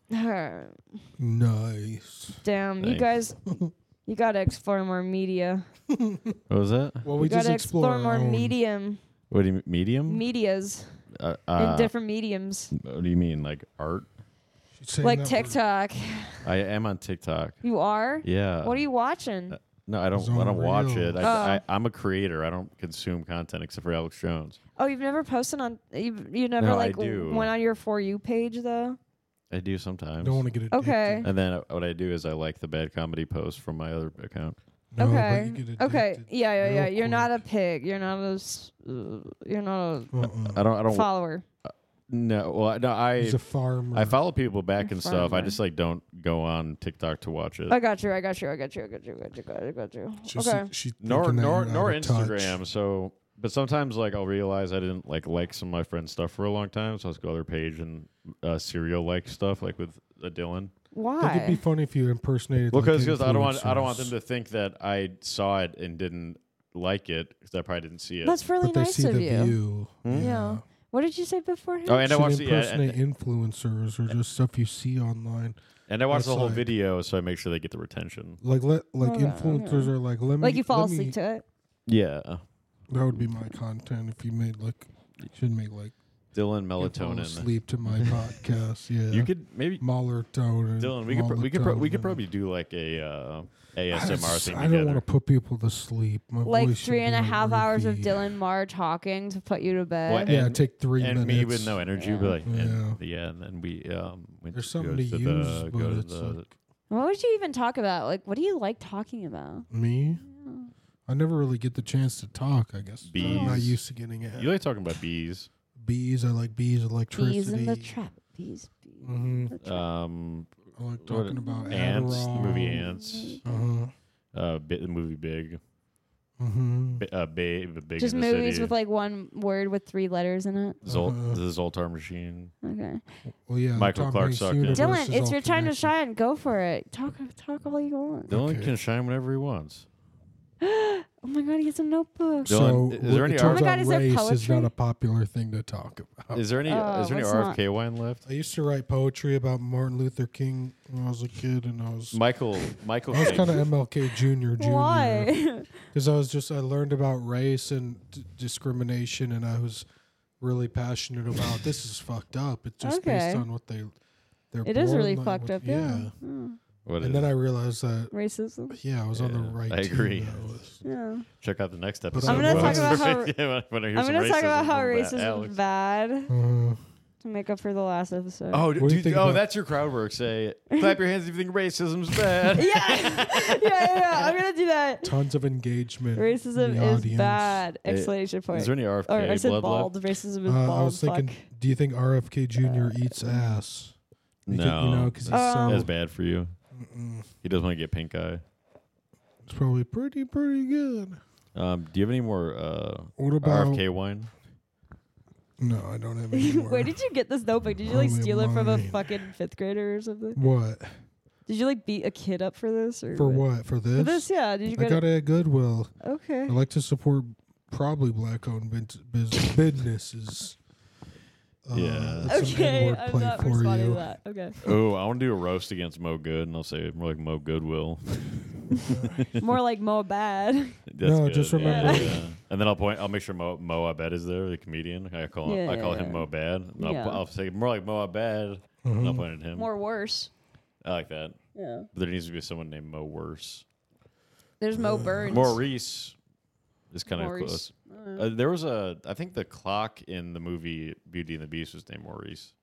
Nice. Damn, you Thanks. guys, you gotta explore more media. What was that? Well, You we just gotta explore explore our more own. medium, What do you mean? Medium? medias uh, in uh, different mediums, what do you mean? Like art? She's saying like that we're- TikTok. I am on TikTok. You are? Yeah. What are you watching? Uh, No, I don't. It's I don't watch unreal. it. I, Oh. I, I'm a creator. I don't consume content except for Alex Jones. Oh, you've never posted on you. You never No, I like do. went on your for you page though. I do sometimes. Don't want to get addicted. Okay. And then uh, what I do is I like the bad comedy posts from my other account. No, but okay. you get Okay. addicted Yeah, yeah, yeah. real You're not a quick. pig. You're not a. s- Uh, you're not Uh-uh. I don't. I a don't. follower. No. Well, no. I He's a farmer. I follow people back A and stuff. I farmer. just like don't go on TikTok to watch it. I got you. I got you. I got you. I got you. I got you. I got you. I got you. She's, Okay. she's nor thinking that nor you're nor out of touch. Instagram. So, but sometimes like I'll realize I didn't like like some of my friends' stuff for a long time, so I'll just go to their page and uh, serial like stuff like with uh, Dylan. Like, it'd be Why? funny if you impersonated. Well, like, because I don't want I don't want them influencers. to think that I saw it and didn't like it because I probably didn't see it. That's really But they nice see of the you. view. Hmm? Yeah. What did you say beforehand? oh, and I Should watched the yeah, impersonate and, influencers or just stuff you see online. and I watched the whole outside. video, so I make sure they get the retention. Like let like Okay, influencers okay. are like let me like you fall let me- asleep to it. Yeah. That would be my content if you made like you should make like Dylan fall melatonin. asleep to my podcast. Yeah, You could maybe melatonin. Dylan. We could pro- we could pro- we could melatonin. probably do like a uh, A S I M R just- thing I together. don't want to put people to sleep. My Like voice should three and be a half really hours of deep. Dylan Marr talking to put you to bed. What- Yeah, and- take three and minutes. me with no energy, Yeah. but like, Yeah. and, yeah, and then we um went There's to go something to to use, the, but go to it's the like- What would you even talk about? Like, what do you like talking about? Me? I never really get the chance to talk. I guess I'm not Bees. used to getting it. you like talking about bees. Bees. I like bees. Electricity. Bees in the trap. Bees. bees in Mhm. the trap. Um, I like What- talking about Ants, Adderall. the movie Ants. Uh huh. Uh, bi- the movie Big. Mm-hmm. Bi- uh, Babe, Big Just in the movies City. with like one word with three letters in it. Zol- Uh-huh. the Zoltar Machine. Okay. Well, yeah. Michael Tom Clark Hanks sucked in. universe Dylan, is it's all your time to connected. shine. Go for it. Talk, talk all you want. Dylan Okay. can shine whenever he wants. Oh my god, he gets a notebook. Dylan, So is there well, any it art- turns Oh my God, out is there race is not poetry? a popular thing to talk about. Is there any? Oh, is there any what's R F K wine left? I used to write poetry about Martin Luther King when I was a kid, and I was Michael. Michael. I was King. kind of M L K Junior Junior. Why? Because I was just I learned about race and d- discrimination, and I was really passionate about this is fucked up. It's just Okay. based on what they they're. It is really born fucked with. up. Yeah. Hmm. What And is then it? I realized that Racism. yeah, I was on the Yeah, right. I team. agree. That was- Yeah. Check out the next But episode. I'm gonna Well, talk that's about how- perfect. Yeah, when I hear I'm some gonna talk about racism how from racism Alex. is bad Uh, to make up for the last episode. Oh, What do you dude, think oh, about- that's your crowd work. Say, clap your hands if you think racism's bad. yeah. yeah, yeah, yeah. I'm gonna do that. tons of engagement. in Racism the is audience. bad! Hey, Exclamation point. Is there any R F K Or I said blood bald. left? Racism is Uh, bald. I was thinking, Fuck. do you think R F K Junior eats ass? You No, think- you know, 'cause he's Um, so. that's bad for you. Mm-mm. He doesn't want to get pink eye. It's probably pretty pretty good. Um, do you have any more uh, What R about? F K wine? No, I don't have any more. Where did you get this notebook? Did you like Only steal it from a mine. fucking fifth grader or something? What? Did you like beat a kid up for this or For what? For this? For this, yeah. Did you I get got it at Goodwill. it? Okay. I like to support probably black-owned bus- bus- businesses. Uh, Yeah. that's some Okay, good I'm wordplay not for responding you. to that. Okay. Oh, I want to do a roast against Mo Good, and I'll say more like Mo Goodwill. More like Mo Bad. That's No, good, just yeah, remember- yeah. And then I'll point. I'll make sure Mo, Mo Abed is there, the comedian. I call him. I call Yeah. him Mo Bad. And I'll, Yeah. I'll say more like Mo Abed. And I'll Mhm. point at him. More worse. I like that. Yeah. But there needs to be someone named Mo Worse. There's Mo Burns. Maurice is kind of Maurice. close. Uh, Uh, there was a. I think the clock in the movie Beauty and the Beast was named Maurice.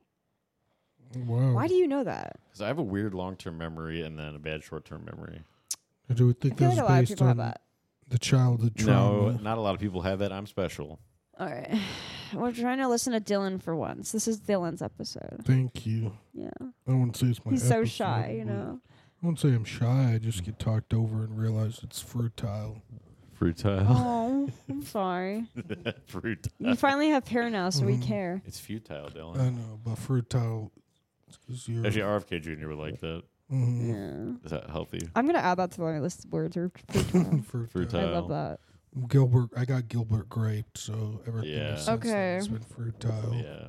Wow. Why do you know that? Because I have a weird long-term memory and then a bad short-term memory. Do we I think feel like that's a lot of based people have on that. the childhood No, trauma? not a lot of people have that. I'm special. All right. We're trying to listen to Dylan for once. This is Dylan's episode. Thank you. Yeah. I wouldn't say it's my He's so episode, shy, you but know. I wouldn't say I'm shy. I just get talked over and realize it's futile. Fruitile. Oh, I'm sorry. Fruitile. You finally have hair now, so we Mhm. care. It's futile, Dylan. I know, but futile is your. Actually, R F K Junior would like that. Mhm. Yeah. Is that healthy? I'm gonna add that to my list of words. Or futile. Futile. I love Futile. that. Gilbert, I got Gilbert graped, so everything Yeah. yeah. since then Okay. has been futile. Yeah.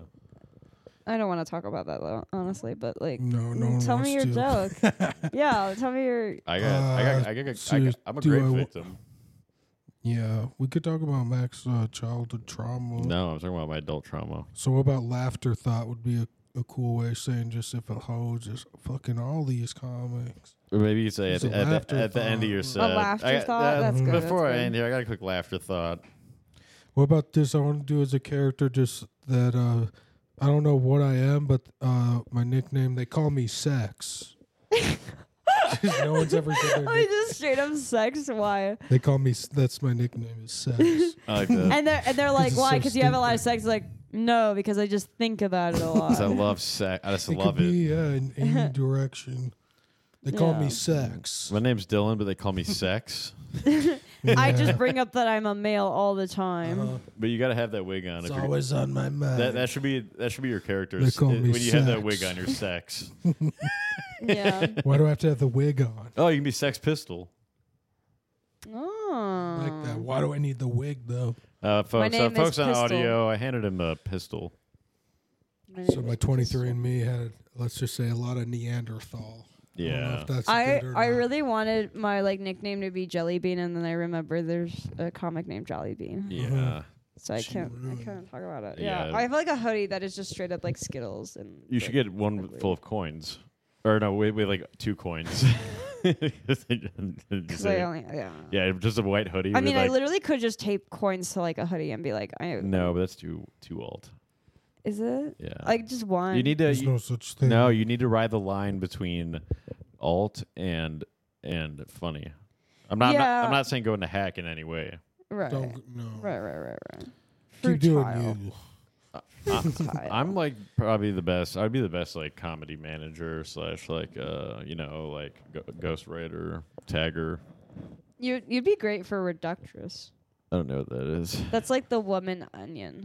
I don't want to talk about that though, honestly. But like, No, no one tell me your wants joke. to. Yeah, tell me your. I got. I got. I got. I so got I'm a do great I wa- victim. Yeah, we could talk about Mac's uh, childhood trauma. No, I'm talking about my adult trauma. So what about laughter thought would be a, a cool way of saying just if it holds, just fucking all these comics. Or maybe you say at, It's the- a at, laughter the, at the end of your thought. set. A laughter I got- thought? uh, That's good, Before that's I good. end here, I got a quick laughter thought. What about this? I want to do as a character just that uh I don't know what I am, but uh my nickname they call me Sex. No one's ever said their Oh, nick- just straight up sex. Why? They call me s- that's my nickname is Sex. I like that. And they're and they're like, it's why? so Because you have a lot of stupid. sex. Like, no, because I just think about it a lot. 'Cause I love sex. I just It love could it. be yeah, in any direction. They call Yeah. me Sex. My name's Dylan, but they call me Sex. I Yeah. just bring up that I'm a male all the time. Uh, But you got to have that wig on. it's if you're- always on my mind. that that should be that should be your character. They s- call uh, me when you have that Sex. wig on, you're Sex. Yeah. Why do I have to have the wig on? Oh, you can be Sex Pistol. Oh. Like that. Why do I need the wig though? Uh, folks, uh, name is folks on Pistol. audio, I handed him a pistol. So my twenty-three and me had, let's just say, a lot of Neanderthal. I don't know Yeah. if that's I good or I not. really wanted my like nickname to be Jelly Bean, and then I remember there's a comic named Jolly Bean. Yeah. Mhm. So I She can't, I ruined. can't talk about it. Yeah. Yeah. I have like a hoodie that is just straight up like Skittles and. You should like, get one ugly. full of coins, or no, wait, wait, like two coins. Just Because I a- only, yeah. yeah, just a white hoodie. I with mean, I like, literally could just tape coins to like a hoodie and be like, I. no, but that's too too old. Is it? Yeah, Like just one. you need to. There's You, no such thing. no, you need to ride the line between alt and and funny. I'm not. I'm, not Yeah. I'm not saying go into hack in any way. Right. Don't no. Right, right, right, right. Keep doing Fruitile. you. Fruitile. I'm like probably the best. I'd be the best like comedy manager slash like uh you know like go- ghostwriter tagger. You you'd be great for reductress. I don't know what that is. That's like the woman onion.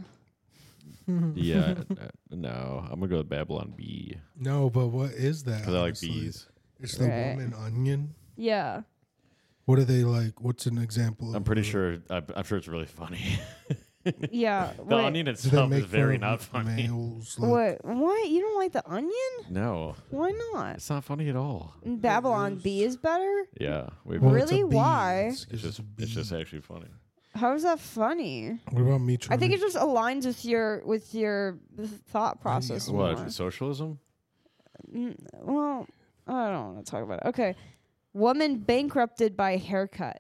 Yeah, uh, no, I'm gonna go with Babylon Bee No, but what is that? because I like honestly? bees. It's the Right. woman onion. Yeah. What are they like? What's an example? I'm of pretty a- sure. I'm, I'm sure it's really funny. Yeah. The Wait. onion Do they itself make is very fun not of funny. males? Like, What? What? You don't like the onion? No, Why not? it's not funny at all. Babylon is. B is better? Yeah, we well, Really? it's a bee. Why? It's, 'cause it's just a it's just bee. actually funny. How is that funny? What about me I trying think to it just aligns with your with your thought process. know. What more. socialism? Mm, well, I don't want to talk about it. Okay. Woman bankrupted by haircut.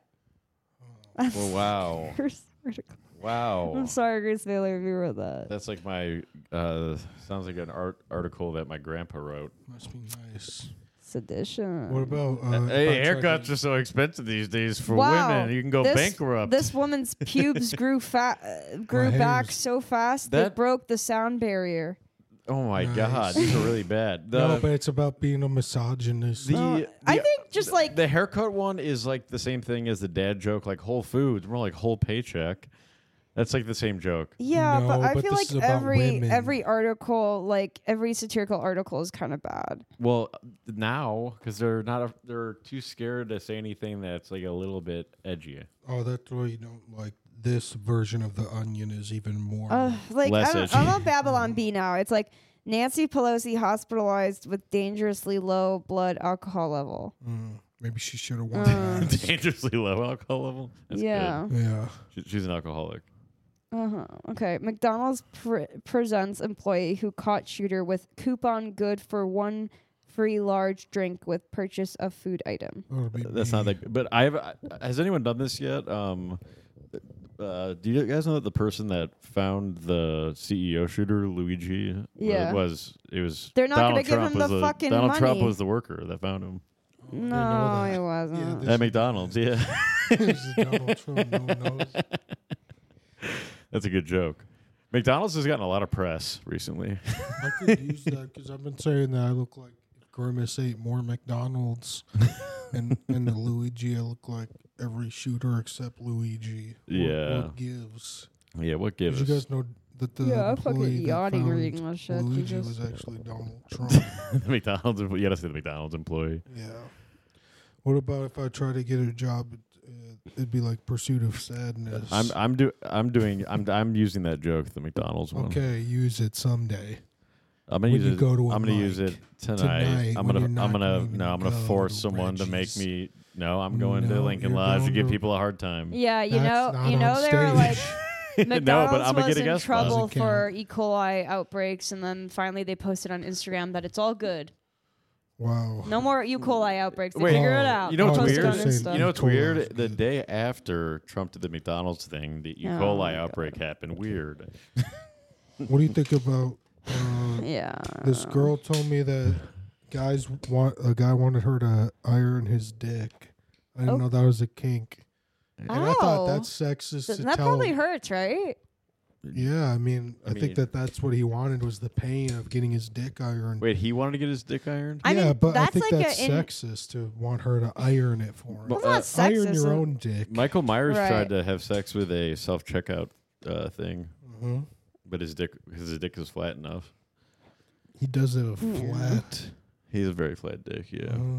Well, wow, First article. wow. I'm sorry, Grace Bailey, if you wrote that. That's like my uh sounds like an art article that my grandpa wrote. Must be nice. Sedition. What about uh, hey, if I tried haircuts to- are so expensive these days for Wow. women. You can go This- bankrupt. This woman's pubes grew fat, uh, grew My back hair's- so fast they That- broke the sound barrier. oh my Nice. god, these are really bad. The, No, but it's about being a misogynist. the, Uh, the- I think just like the haircut one is like the same thing as the dad joke, like Whole Foods, more like whole paycheck. That's like the same joke. yeah, but No, I but feel this like is about every women. every article, like every satirical article, is kind of bad. Well, now because they're not, a, they're too scared to say anything that's like a little bit edgy. Oh, that's why you don't like this version of the onion is even more. Uh, like Less I don't, edgy. I'm on Babylon B now. It's like Nancy Pelosi hospitalized with dangerously low blood alcohol level. Mm, maybe she should have won. Uh, that. Dangerously low alcohol level. That's yeah. Yeah. good. She, she's an alcoholic. Uh huh. Okay. McDonald's pre- presents employee who caught shooter with coupon good for one free large drink with purchase of food item. That'll be That's me. not that. But I've uh, has anyone done this yet? Um, uh, do you guys know that the person that found the C E O shooter, Luigi, uh, Yeah. was it was They're not Donald gonna give Trump him was the fucking Donald Trump money. was the worker that found him Oh, I didn't No, know that. it wasn't. Yeah, this at is- McDonald's. Yeah, this is Donald Trump. No one knows. that's a good joke. McDonald's has gotten a lot of press recently. I could use that because I've been saying that I look like if Grimace ate more McDonald's, and and the Luigi, I look like every shooter except Luigi. What- Yeah. What gives? Yeah, what Did gives? you guys know that the Yeah, I'm fucking employee that yawning found reading this shit, Luigi Jesus. was actually Donald Trump? the McDonald's. You gotta say the McDonald's employee. Yeah. What about if I try to get a job? It, uh, it'd be like Pursuit of Sadness. I'm I'm do I'm doing I'm I'm using that joke, the McDonald's one. okay. Use it someday. I'm gonna When use you it. go to a I'm gonna use mic it tonight. tonight I'm when gonna. you're I'm not gonna. going No, I'm to gonna go force to someone to make Reggie's. me. No, I'm going to No, Lincoln you're Lodge to going give to- people a hard time. Yeah, you That's know, not you know, on they were like stage. no, McDonald's but I'm gonna was get a in guest spot. trouble Doesn't for E. coli outbreaks, and then finally they posted on Instagram that it's all good. Wow. No more E. coli outbreaks. They Wait, figured it Oh, out. You know They what's posted weird? on Saying- Insta. You know what's E. coli weird? is The good. day after Trump did the McDonald's thing, the E. Oh coli my outbreak happened. Weird. What do you think about? Uh, Yeah. This girl told me that guys want a guy wanted her to iron his dick. I didn't Oh. know that was a kink, and I thought Oh. that's sexist Th- to that tell. probably hurts, right? Yeah, I mean, I, I think mean- that that's what he wanted was the pain of getting his dick ironed. Wait, he wanted to get his dick ironed? I yeah, mean, but I that's think like that's a in- sexist to want her to iron it for him. Well, Well, it's not iron your sexism. own dick. Michael Myers Right. tried to have sex with a self checkout uh, thing, hmm but his dick his dick is flat enough. He does it a Yeah. flat. He's a very flat dick. Yeah. uh,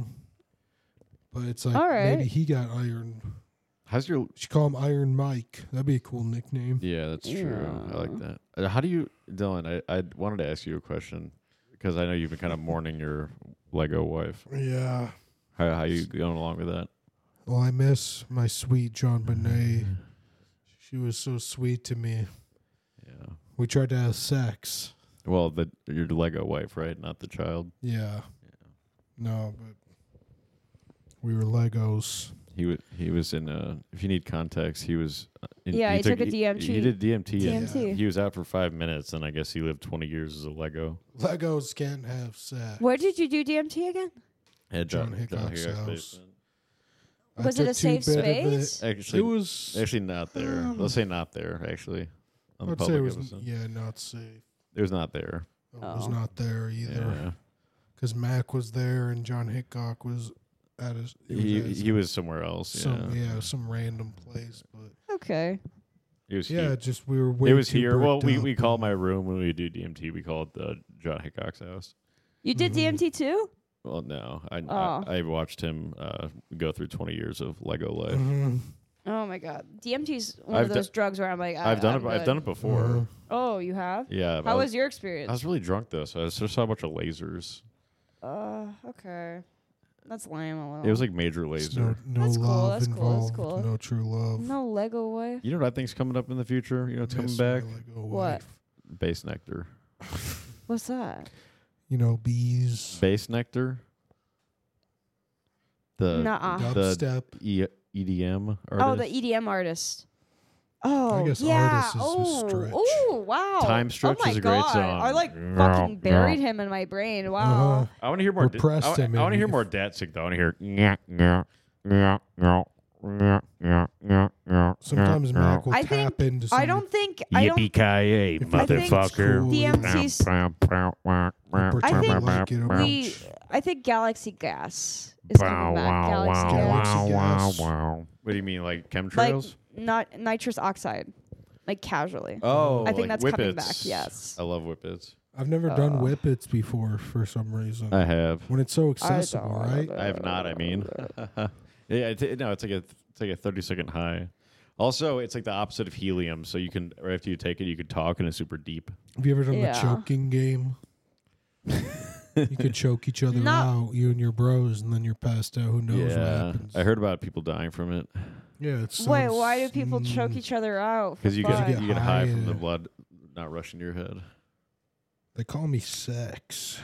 but it's like All right. maybe he got ironed. How's your? Should call him Iron Mike. That'd be a cool nickname. Yeah, that's true. I like Yeah. that. Uh, how do you, Dylan? I I wanted to ask you a question because I know you've been kind of mourning your Lego wife. Yeah. How how you going along with that? Well, I miss my sweet John Bonet. She was so sweet to me. We tried to have sex. Well, the your Lego wife, right? Not the child. Yeah. No, but we were Legos. He w- he was in. Uh, if you need context, he was. Uh, in, Yeah, he took a he- D M T. He did D M T. D and M T. He was out for five minutes, and I guess he lived twenty years as a Lego. Legos can't have sex. Where did you do D M T again? At John Hickok's house. basement. I Was it took a safe two bit of space? it. Actually, It was. actually not there. Um, Let's say not there. Actually, on the I'd say it public was. episode, Yeah, not safe. it was not there. It was Oh. not there either. Yeah. Because Mac was there and John Hickok was at his. it was He at his- he was somewhere else. some yeah. yeah some random place, but Okay. He was yeah, here. just we were. Way It was too here. Well, bricked we, up. we call my room when we do D M T. We call it the John Hickok's house. You did Mhm. D M T too? Well, no, I Oh. I, I watched him uh, go through twenty years of Lego life. Mhm. Oh my god. D M T's one I've of those drugs where I'm like, I, I've done I'm it. I've good. done it before. Uh-huh. Oh, you have? Yeah. I How was, was your experience? I was really drunk though, so I just saw a bunch of lasers. Uh, okay. That's lame a little. It was like major It's laser. No, no That's cool, love that's cool, that's involved. cool. No true love. no Lego way. You know what I think's coming up in the future? You know, it's coming Miss my back. Lego What? wife. Base nectar. What's that? You know, bees. Base nectar. The Nuh-uh. the Dubstep. e- EDM artist. Oh, the E D M artist. Oh, guess yeah. artist is a oh, stretch. oh, wow. Time Stretch oh my is a great God. song. I like Yeah. fucking buried him in my brain. Wow. Uh-huh. I want to hear more. Da- Repressed I, him I want to in- hear more Datsig though. I want to hear. Yeah, yeah, yeah, yeah, yeah, yeah, yeah, yeah. Sometimes Mac will I tap think- into some. I don't think I don't Yippee ki yay, If you think it's motherfucker! cool, D M T's pretend think like it or- we I think Galaxy Gas is coming back. Galaxy Gas. Galaxy Gas. What do you mean, like Like chemtrails? not nitrous oxide. Like casually. oh, I think like that's coming whippets. back, yes. I love whippets. I've never done Uh, whippets before for some reason. I have. when it's so I accessible, don't right? know. I have not. I mean, yeah. It's, no, it's like a it's like a thirty second high. Also, it's like the opposite of helium. So you can right after you take it, you could talk and it's super deep. Have you ever done Yeah. the choking game? You could choke each other No. out, you and your bros, and then you're passed out. Who knows what yeah, happens? I heard about people dying from it Yeah, it's Wait, why do people choke each other out? because you for get fun? get you get high high, from the uh, blood not rushing to your head. They call me sex.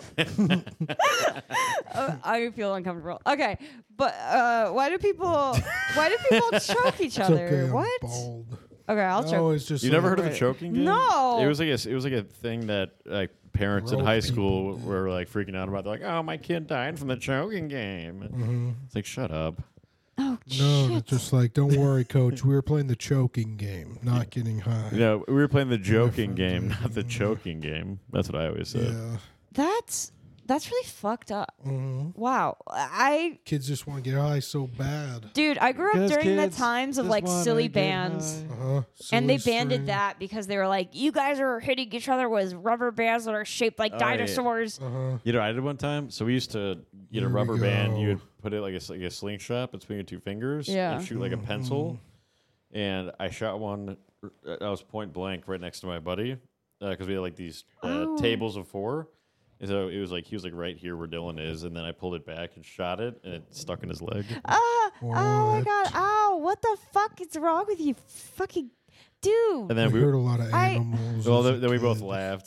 Uh, I feel uncomfortable. Okay, but uh, why do people? Why do people choke each It's other? okay, I'm what? bald. Okay, I'll no, choke. it's just You like, never heard of the Right. choking game? No. It was like a, it was like a thing that like parents in Rope high people school do. were like freaking out about. They're like, "Oh, my kid died from the choking game." Mhm. It's like, shut up. Oh No, shit! it's just like, don't worry, coach. We were playing the choking game, not getting high. No, we were playing the joking Different game, game. not the choking game. That's what I always said. Yeah. That's that's really fucked up. Mhm. Wow, I Kids just want to get high so bad. dude, I grew up Because during the kids times of just like wanna silly get bands. high. Uh-huh. And they Silly banded string. that because they were like, you guys are hitting each other with rubber bands that are shaped like Oh, yeah. dinosaurs. Uh-huh. You know, what I did one time. So we used to get Here a we rubber band. go. You would put it like a, like a slingshot between your two fingers Yeah. and shoot like a pencil. Mm-hmm. And I shot one. uh, I was point blank right next to my buddy because we had like these uh, Oh. tables of four. And so it was like he was like right here where Dylan is, and then I pulled it back and shot it, and it stuck in his leg. Ah, oh my What? god, ow, what the fuck is wrong with you? Fucking dude. And then we we, heard a lot of I- animals. well, as a then, then we both kid. laughed.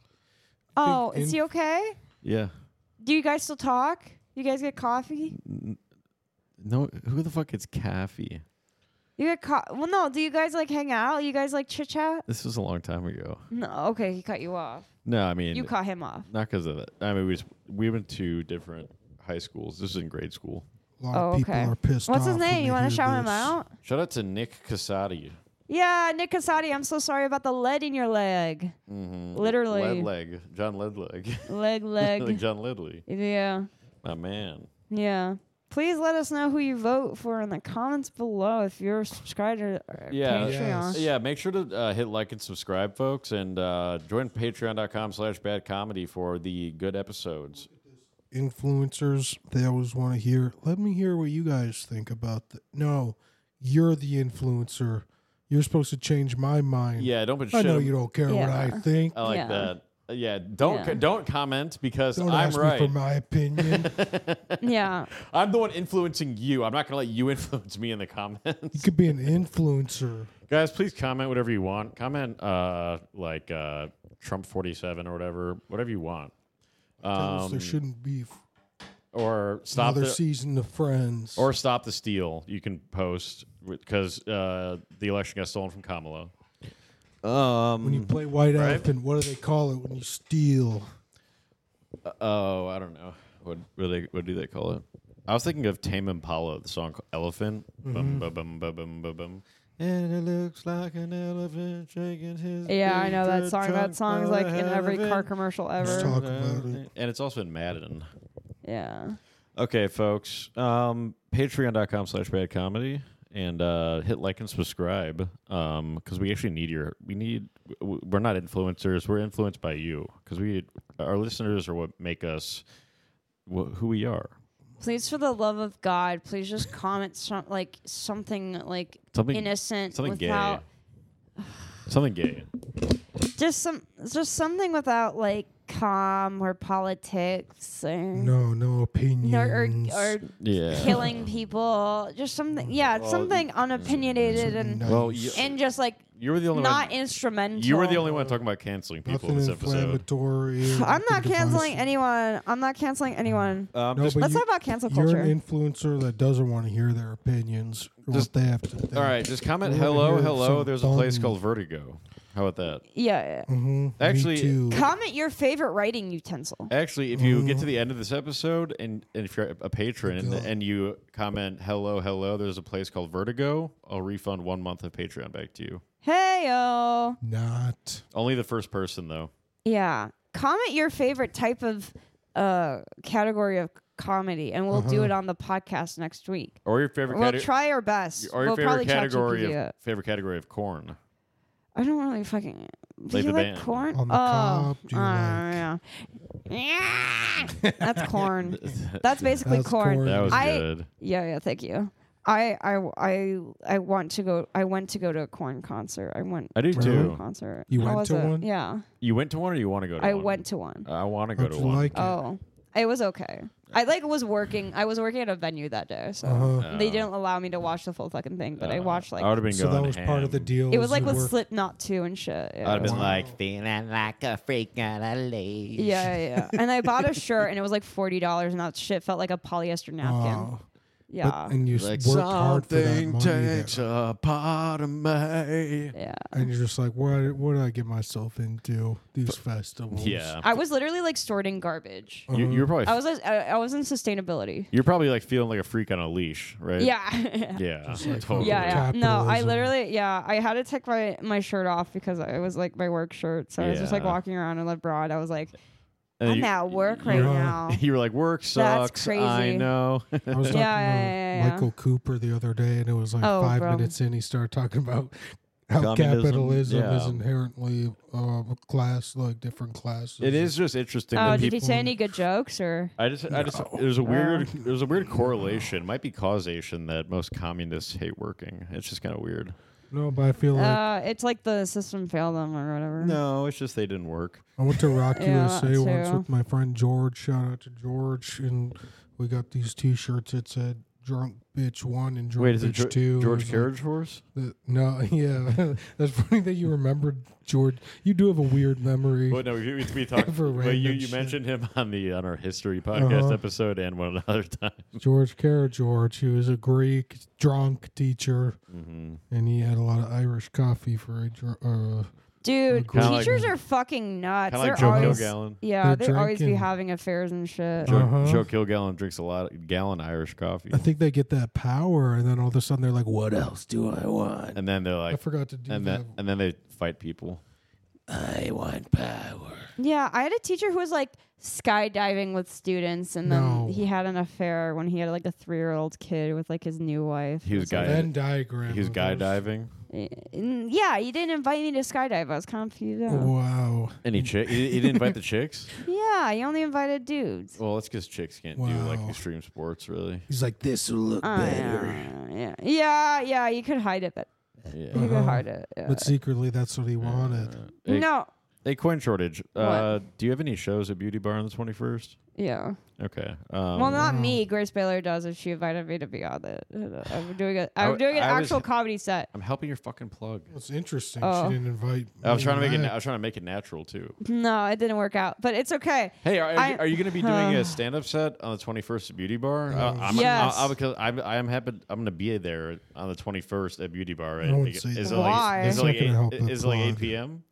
Oh, think is in- he okay? Yeah. Do you guys still talk? You guys get coffee? N- No, who the fuck gets coffee? You get co- well, no. Do you guys like hang out? You guys like chit chat? This was a long time ago. No. Okay, he cut you off. No, I mean, You cut him off. not because of that. I mean, we just, we went to different high schools. This is in grade school. A lot Oh, of people okay. are pissed What's off his when name? they You want to hear shout him this. out? Shout out to Nick Casati. Yeah, Nick Casati. I'm so sorry about the lead in your leg. Mm-hmm. Literally. Lead leg. John Leadleg. Leg, like leg. John Ledley. Yeah, My man. yeah. Please let us know who you vote for in the comments below if you're subscribed to our Yeah. Patreon. Yes. Yeah, make sure to uh, hit like and subscribe, folks, and uh, join patreon.com slash bad comedy for the good episodes. Influencers, they always want to hear. Let me hear what you guys think about that. No, you're the influencer. You're supposed to change my mind. Yeah, don't put I shit. know on- you don't care what I Yeah. think. I like Yeah. that. Yeah, don't Yeah. co- don't comment because Don't I'm ask right. me for my opinion. Yeah. I'm the one influencing you. I'm not going to let you influence me in the comments. You could be an influencer. Guys, please comment whatever you want. Comment uh, like uh, Trump forty-seven or whatever, whatever you want. Tell us Um, there shouldn't be f- or stop another the season of Friends. or stop the steal. You can post because uh, the election got stolen from Kamala. Um, when you play White right? Elephant, what do they call it when you steal? uh, oh, I don't know. What what do they what do they call it? I was thinking of Tame Impala, the song Elephant. Bum, bum, bum, bum, bum, bum, bum. And it looks like an elephant shaking his Yeah, I big know that red song. That trunk song's by like the in every car heaven. commercial Let's ever. talk about it. And it's also in Madden. Yeah. Okay, folks. Um, Patreon.com slash bad comedy. And uh, hit like and subscribe um, because we actually need your. We need. w- We're not influencers. We're influenced by you because we. Our listeners are what make us wh- who we are. Please, for the love of God, please just comment some like something like Something innocent Something without gay. Something gay. just some just something without like calm or politics or No, no opinions. or, or, or Yeah. killing people. Just something, yeah, Well, something unopinionated and Nice. Well, you, and just like you were the only not one. instrumental. You were the only one talking about canceling people in Nothing this episode. inflammatory. I'm not nothing canceling divisive. anyone. I'm not canceling anyone. Um, No, just- but Let's you- talk about cancel You're culture. an influencer that doesn't want to hear their opinions or Just- what they have to think. all right, just comment We wanna hello, hear hello. some There's a place fun- called Vertigo. How about that? yeah. Mm-hmm. Actually- Me too. Comment your favorite writing utensil. Actually, if you get Mhm. to the end of this episode and, and if you're a patron and, Vertigo. and you comment hello, hello, there's a place called Vertigo. I'll refund one month of Patreon back to you. Hey yo. Not. Only the first person though. Yeah. Comment your favorite type of uh category of comedy, and we'll do Uh-huh. it on the podcast next week. Or your favorite We'll cate- try our best. or your we'll favorite probably category ChatGPT of it. favorite category of corn. I don't really fucking. Do Like you the like band. corn? On the oh, cob, do you uh, like- yeah. Yeah. That's corn. That's basically That's corn. corn. That was I- good. Yeah, yeah. Thank you. I, I, I, I want to go. I went to go to a corn concert. I went I do to a too. corn concert. You How went was to it? one? Yeah, You went to one or you want to go to I one? went to one. I want to go How'd to you one. like it? Oh, it was okay. I like was working. I was working at a venue that day, so Uh-huh. they Oh. didn't allow me to watch the full fucking thing. But I Uh, watched like I would have been So going that was part of the ham. deal. it was like you with work- Slipknot too and shit. Yeah, I'd have been Wow. like feeling like a freak on a leash. yeah, yeah. yeah. And I bought a shirt and it was like forty dollars, and that shit felt like a polyester napkin. Wow. Yeah, But, and you s- Like worked hard for that something money. takes that- a part of me. yeah. and you're just like, what? What did I get myself into? These festivals. Yeah. I was literally like sorting garbage. You, Uh-huh. you're probably I was I, I was in sustainability. you're probably like feeling like a freak on a leash, right? Yeah. Yeah. Just like totally. Yeah, yeah. No, I Capitalism. literally, yeah, I had to take my, my shirt off because it was like my work shirt. So I was just like Yeah. walking around in LeBron. I was like, And I'm you, at work right Yeah. now. you were like, work sucks. I crazy. know. I was Yeah, talking to yeah, yeah, yeah. Michael Cooper the other day, and it was like Oh, five bro. minutes in, he started talking about how Communism, capitalism yeah. is inherently uh, a class, like different classes. It is just interesting. Oh, that did people, he say any good jokes or? I just, I just, No. there's a weird, Oh. there's a weird correlation. Might be causation that most communists hate working. It's just kind of weird. No, but I feel like Uh, it's like the system failed them or whatever. No, it's just they didn't work. I went to Rock Yeah, U S A once too. with my friend George. Shout out to George, and we got these T-shirts that said "Drunk Bitch One" and "Drunk Wait, is it Bitch Jo- Two." It George was like Carriage Horse? the- no, yeah, that's funny that you remembered George. You do have a weird memory. Well, no, we, we talked. For well, you random you shit. mentioned him on the on our history podcast Uh-huh. episode and one other time. George Carriage George, he was a Greek drunk teacher, Mm-hmm. and he had a lot of Irish coffee for a dr- uh, Dude, Kinda like- teachers are fucking nuts. Kind of like They're Joe always, Kilgallen. yeah, They're they're always be drinking. having affairs and shit. Joe, Uh-huh. Joe Kilgallen drinks a lot of gallon Irish coffee, I think they get that power, and then all of a sudden they're like, "What else do I want?" and then they're I like, forgot to do and that. then and then they fight people. I want power. Yeah, I had a teacher who was like skydiving with students, and then No. he had an affair when he had like a three-year-old kid with like his new wife. He was It's like- guy- Venn diagram. He was of guy those. diving, Eh, mm, yeah, he didn't invite me to skydive. I was confused. out. Wow. and he chi- he, he didn't invite the chicks. Yeah, he only invited dudes. Well, that's because chicks can't do like Wow. extreme sports, really. He's like, "This will look Uh, better." yeah, yeah, yeah. You could hide it, but Yeah. you could Uh-huh. hide it. Yeah. But secretly, that's what he wanted. Uh, hey, no, Hey, coin shortage. Uh, do you have any shows at Beauty Bar on the twenty-first? Yeah. Okay. Um, Well, not me. Grace Baylor does if she invited me to be on it. I'm doing a. I I'm w- doing an I was- actual comedy set. I'm helping your fucking plug. It's interesting. Oh. She didn't invite. I was me trying to make it. back. I was trying to make it natural too. No, it didn't work out, but it's okay. Hey, are, are, I- you, are you going to be doing uh, a stand-up set on the twenty-first at Beauty Bar? Uh, Oh, I'm, Yes. I'll, I'll, because I'm, I'm happy. I'm going to be there on the twenty-first at Beauty Bar. I wouldn't think- say is that. it like, Why? Is it That's like not gonna help eight, the is it like eight plug. p.m.?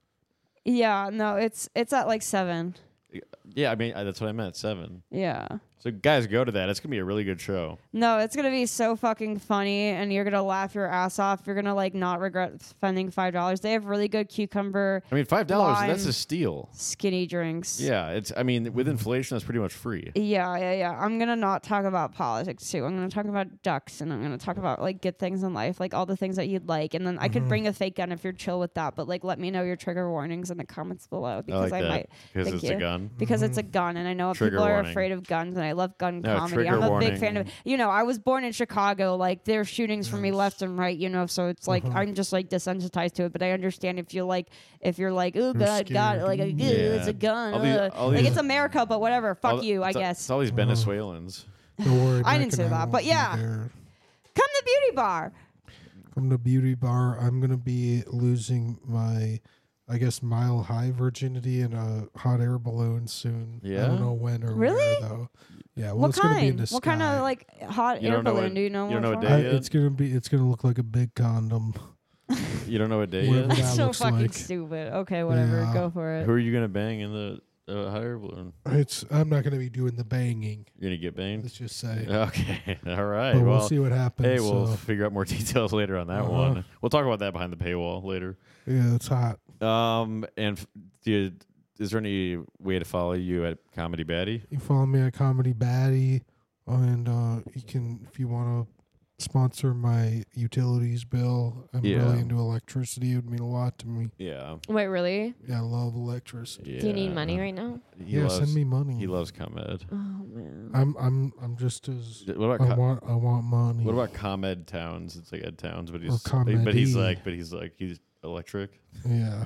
Yeah, no, it's it's at like seven. Yeah, I mean uh, that's what I meant. Seven. Yeah. So guys, go to that. It's gonna be a really good show. No, it's gonna be so fucking funny, and you're gonna laugh your ass off. You're gonna like not regret spending five dollars. They have really good cucumber I mean, five dollars. Lime. That's a steal. skinny drinks. Yeah, it's. I mean, with inflation, that's pretty much free. Yeah, yeah, yeah. I'm gonna not talk about politics too. I'm gonna talk about ducks, and I'm gonna talk about like good things in life, like all the things that you'd like. And then I could bring a fake gun if you're chill with that. But like, let me know your trigger warnings in the comments below I because like I, that might because Thank it's a you. gun. because it's a gun, and I know Trigger people are warning. afraid of guns, and I love gun No, comedy. trigger I'm a warning. big fan of it. You know, I was born in Chicago. Like there's shootings for me left and right. You know, so it's like Uh-huh. I'm just like desensitized to it. But I understand if you like, if you're like, oh god, god, scared. like, Yeah. it's a gun. All these- ugh." all like these- it's America, but whatever. Fuck All- you, I it's all- guess. It's all these Venezuelans. Don't worry. I Mac didn't say and that, won't but be yeah. there. Come to Beauty Bar. Come to Beauty Bar. I'm gonna be losing my, I guess, mile high virginity in a hot air balloon soon. I Yeah? don't know when or Really? where though. Yeah. Well, what it's gonna be in kind? the What kind sky. of like hot You air don't know balloon? what- Do you know? you don't know which what one? day I, yet? it's gonna be. It's gonna look like a big condom. You don't know what day Whatever yet? that That's so looks fucking like. stupid. Okay, whatever. Yeah. Go for it. Who are you gonna bang in the uh, hot air balloon? It's. I'm not gonna be doing the banging. You're gonna get banged. Let's just say. Okay. All right. But well, we'll see what happens. hey, we'll so, figure out more details later on that Uh-huh. one. We'll talk about that behind the paywall later. yeah, it's hot. Um, and f- do you, is there any way to follow you at Comedy Baddie? You follow me at Comedy Baddie, and uh, you can, if you want to sponsor my utilities bill. I'm Yeah. really into electricity. It would mean a lot to me. Yeah. Wait, really? Yeah, I love electricity. yeah. Do you need money right now? He yeah, loves, send me money. He loves ComEd. Oh man. I'm I'm I'm just as What about I co- want I want money. what about ComEd Towns? It's like Ed Towns, but Or he's but he's Comedy. like but he's like he's electric. Yeah,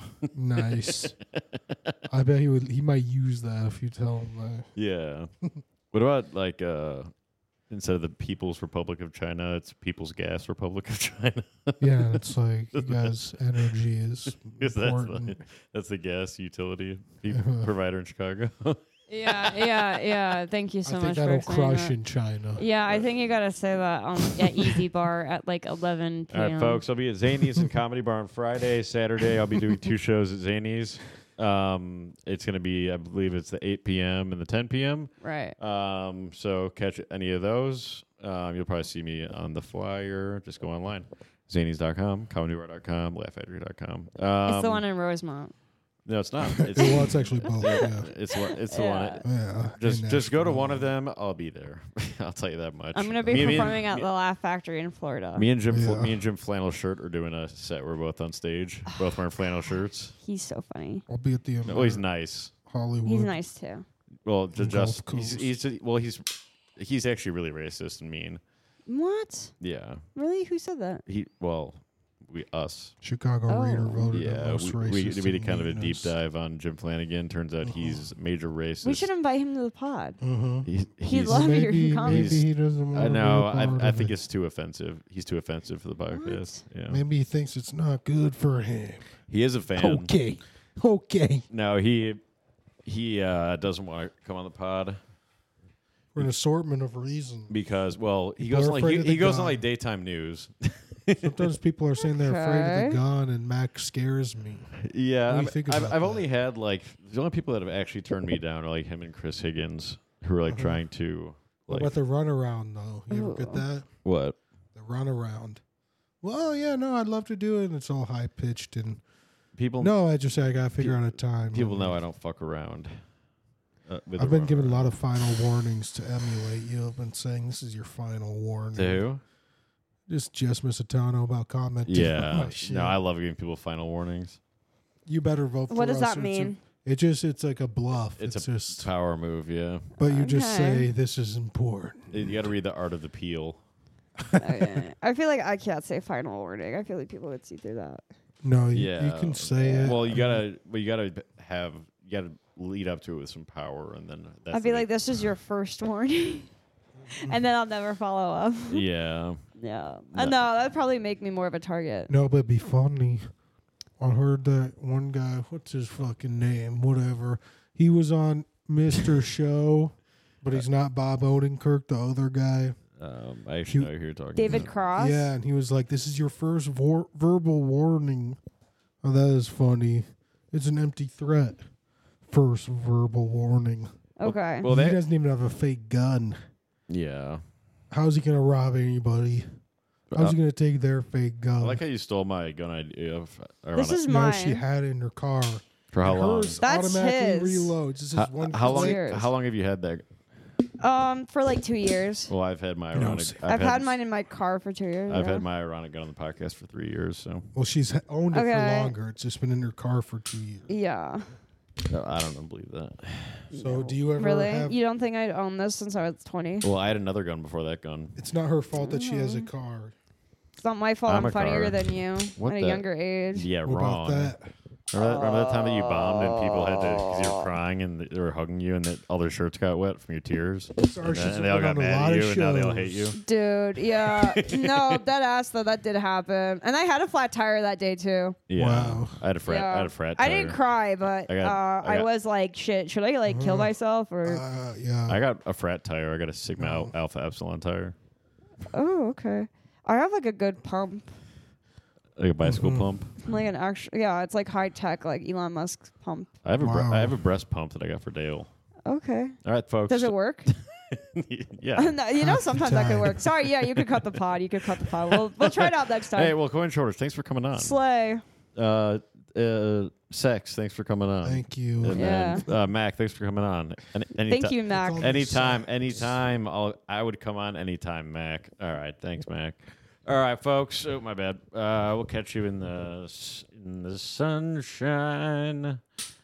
nice. I bet he would. He might use that if you tell him that. Yeah. What about like uh instead of the People's Republic of China, it's People's Gas Republic of China. Yeah, it's like you guys' energy is That's important. the, that's the gas utility pe- provider in Chicago. Yeah, yeah, yeah. Thank you so I much think that'll for saying crush that. in China. Yeah, I think you gotta say that um, at Easy Bar at like eleven p All m. right, folks. I'll be at Zany's and Comedy Bar on Friday. Saturday, I'll be doing two shows at Zany's. Um, it's going to be, I believe it's the eight p.m. and the ten p.m. Right. Um, so catch any of those. Um, you'll probably see me on the flyer. Just go online. Zanies dot com, comedy bar dot com, laugh factory dot com. Um, It's the one in Rosemont. No, it's not. It's, well, it's actually both. Yeah, it's, one- it's the Yeah. one. yeah. Just in just go to Nashville. one of them. I'll be there. I'll tell you that much. I'm gonna be Me- me and- performing at me- the Laugh Factory in Florida. Me and Jim, Fl- Yeah. me and Jim Flannel Shirt are doing a set. We're both on stage, both wearing flannel shirts. He's so funny. I'll be at the Oh, he's nice. Hollywood. He's nice too. Well, ju- From just Gulf he's, Coast. he's well, he's he's actually really racist and mean. What? Yeah, Really? Who said that? he well, we us. Chicago Oh. Reader voted him Yeah, most we, we, racist. we did and kind of a deep meanest. dive on Jim Flanagan. Turns out Uh-huh. he's a major racist. We should invite him to the pod. Uh-huh. He's, He'd he's love your maybe, comments. maybe he doesn't want I to know. Be a part I I of think it. it's too offensive. He's too offensive for the podcast. Yeah, Maybe he thinks it's not good for him. he is a fan. Okay. Okay. No, he he uh, doesn't want to come on the pod. For an assortment of reasons. Because well, he People goes are on like afraid he, of the he goes on gun. like daytime news. Sometimes people are saying they're afraid of Okay. the gun, and Mac scares me. Yeah, What do you I'm- think I've, about I've that? only had like the only people that have actually turned me down are like him and Chris Higgins, who are like Uh-huh. trying to What like about the runaround, though? You ever get Ooh. that? what? The runaround. Well, yeah, no, I'd love to do it. And it's all high pitched and People no, I just say I gotta figure out a time. people know I don't fuck around. Uh, with I've the been given a runaround. lot of final warnings to emulate you. I've been saying this is your final warning. To who? Just Jess Misitano about commenting. Yeah, on my shit. no, I love giving people final warnings. You better vote for What does us that or it's a- mean? It just it's like a bluff. It's It's, a just Power move, yeah. but you just Okay. say this is important. You got to read the Art of the Peel. Okay. I feel like I can't say final warning. I feel like people would see through that. No, you, Yeah, you can say it. Well, you gotta, well, you gotta have you got to lead up to it with some power, and then that's I'd be the like, big- this is your first warning. And then I'll never follow up. yeah. Yeah. No. Uh, no, that'd probably make me more of a target. No, but it'd be funny. I heard that one guy, what's his fucking name? Whatever. He was on Mister Show, but he's not Bob Odenkirk, the other guy. Um, I actually You- know who you're talking David about. Cross? Yeah, and he was like, this is your first vor- verbal warning. Oh, that is funny. It's an empty threat. First verbal warning. Okay. Well, he they, doesn't even have a fake gun. yeah. How's he going to rob anybody? How's Uh, he going to take their fake I gun? like how you stole my gun idea. Of, This is no, mine. she had it in her car. for how And long? hers That's automatically his. reloads. This is How, one how long? click. Yours. How long have you had that? Um, for like two years. Well, I've had my No, ironic. see. I've, had, mine in my car for two years. I've yeah. had my ironic gun on the podcast for three years. So Well, she's ha- owned it Okay. for longer. It's just been in her car for two years. Yeah. no, I don't believe that. So do you ever Really? have... You don't think I'd own this since I was twenty? Well, I had another gun before that gun. It's not her fault that she has a Mm. car. It's not my fault I'm I'm, a funnier car. than you What at the- a younger age. Yeah, What wrong. about that? Remember that, remember that time that you bombed and people had to because you were crying and they were hugging you and that all their shirts got wet from your tears. Sorry, and, she's then, and they all been got on a mad lot at of you and now they all hate you. shows. Dude, yeah. No, that ass though, that did happen. And I had a flat tire that day too. Yeah. Wow. I had a frat. I Yeah. had a frat. I tire. didn't cry, but I got- uh, I I, got- was like, shit, should I like kill Mhm. myself or Uh, yeah. I got a frat tire. I got a Sigma No. Al- Alpha Epsilon tire, Oh, okay. I have like a good pump. like a bicycle Mhm. pump. Like an actual yeah, it's like high tech, like Elon Musk's pump. I have a bre- Wow. I have a breast pump that I got for Dale. Okay. All right, folks. Does it work? yeah. No, you know, Half the sometimes that could time. work. Sorry, yeah, you could cut the pod. You could cut the pod. We'll we'll try it out next time. Hey, well, Coin Shorters, thanks for coming on. Slay. Uh, uh, Sex, thanks for coming on. Thank you. And Yeah. then, uh, Mac, thanks for coming on. Any, any Thank ti- you, Mac. all- Anytime, Sex. anytime. I'll, I would come on anytime, Mac. All right, thanks, Mac. All right, folks. Oh, my bad. Uh, we'll catch you in the s- in the sunshine.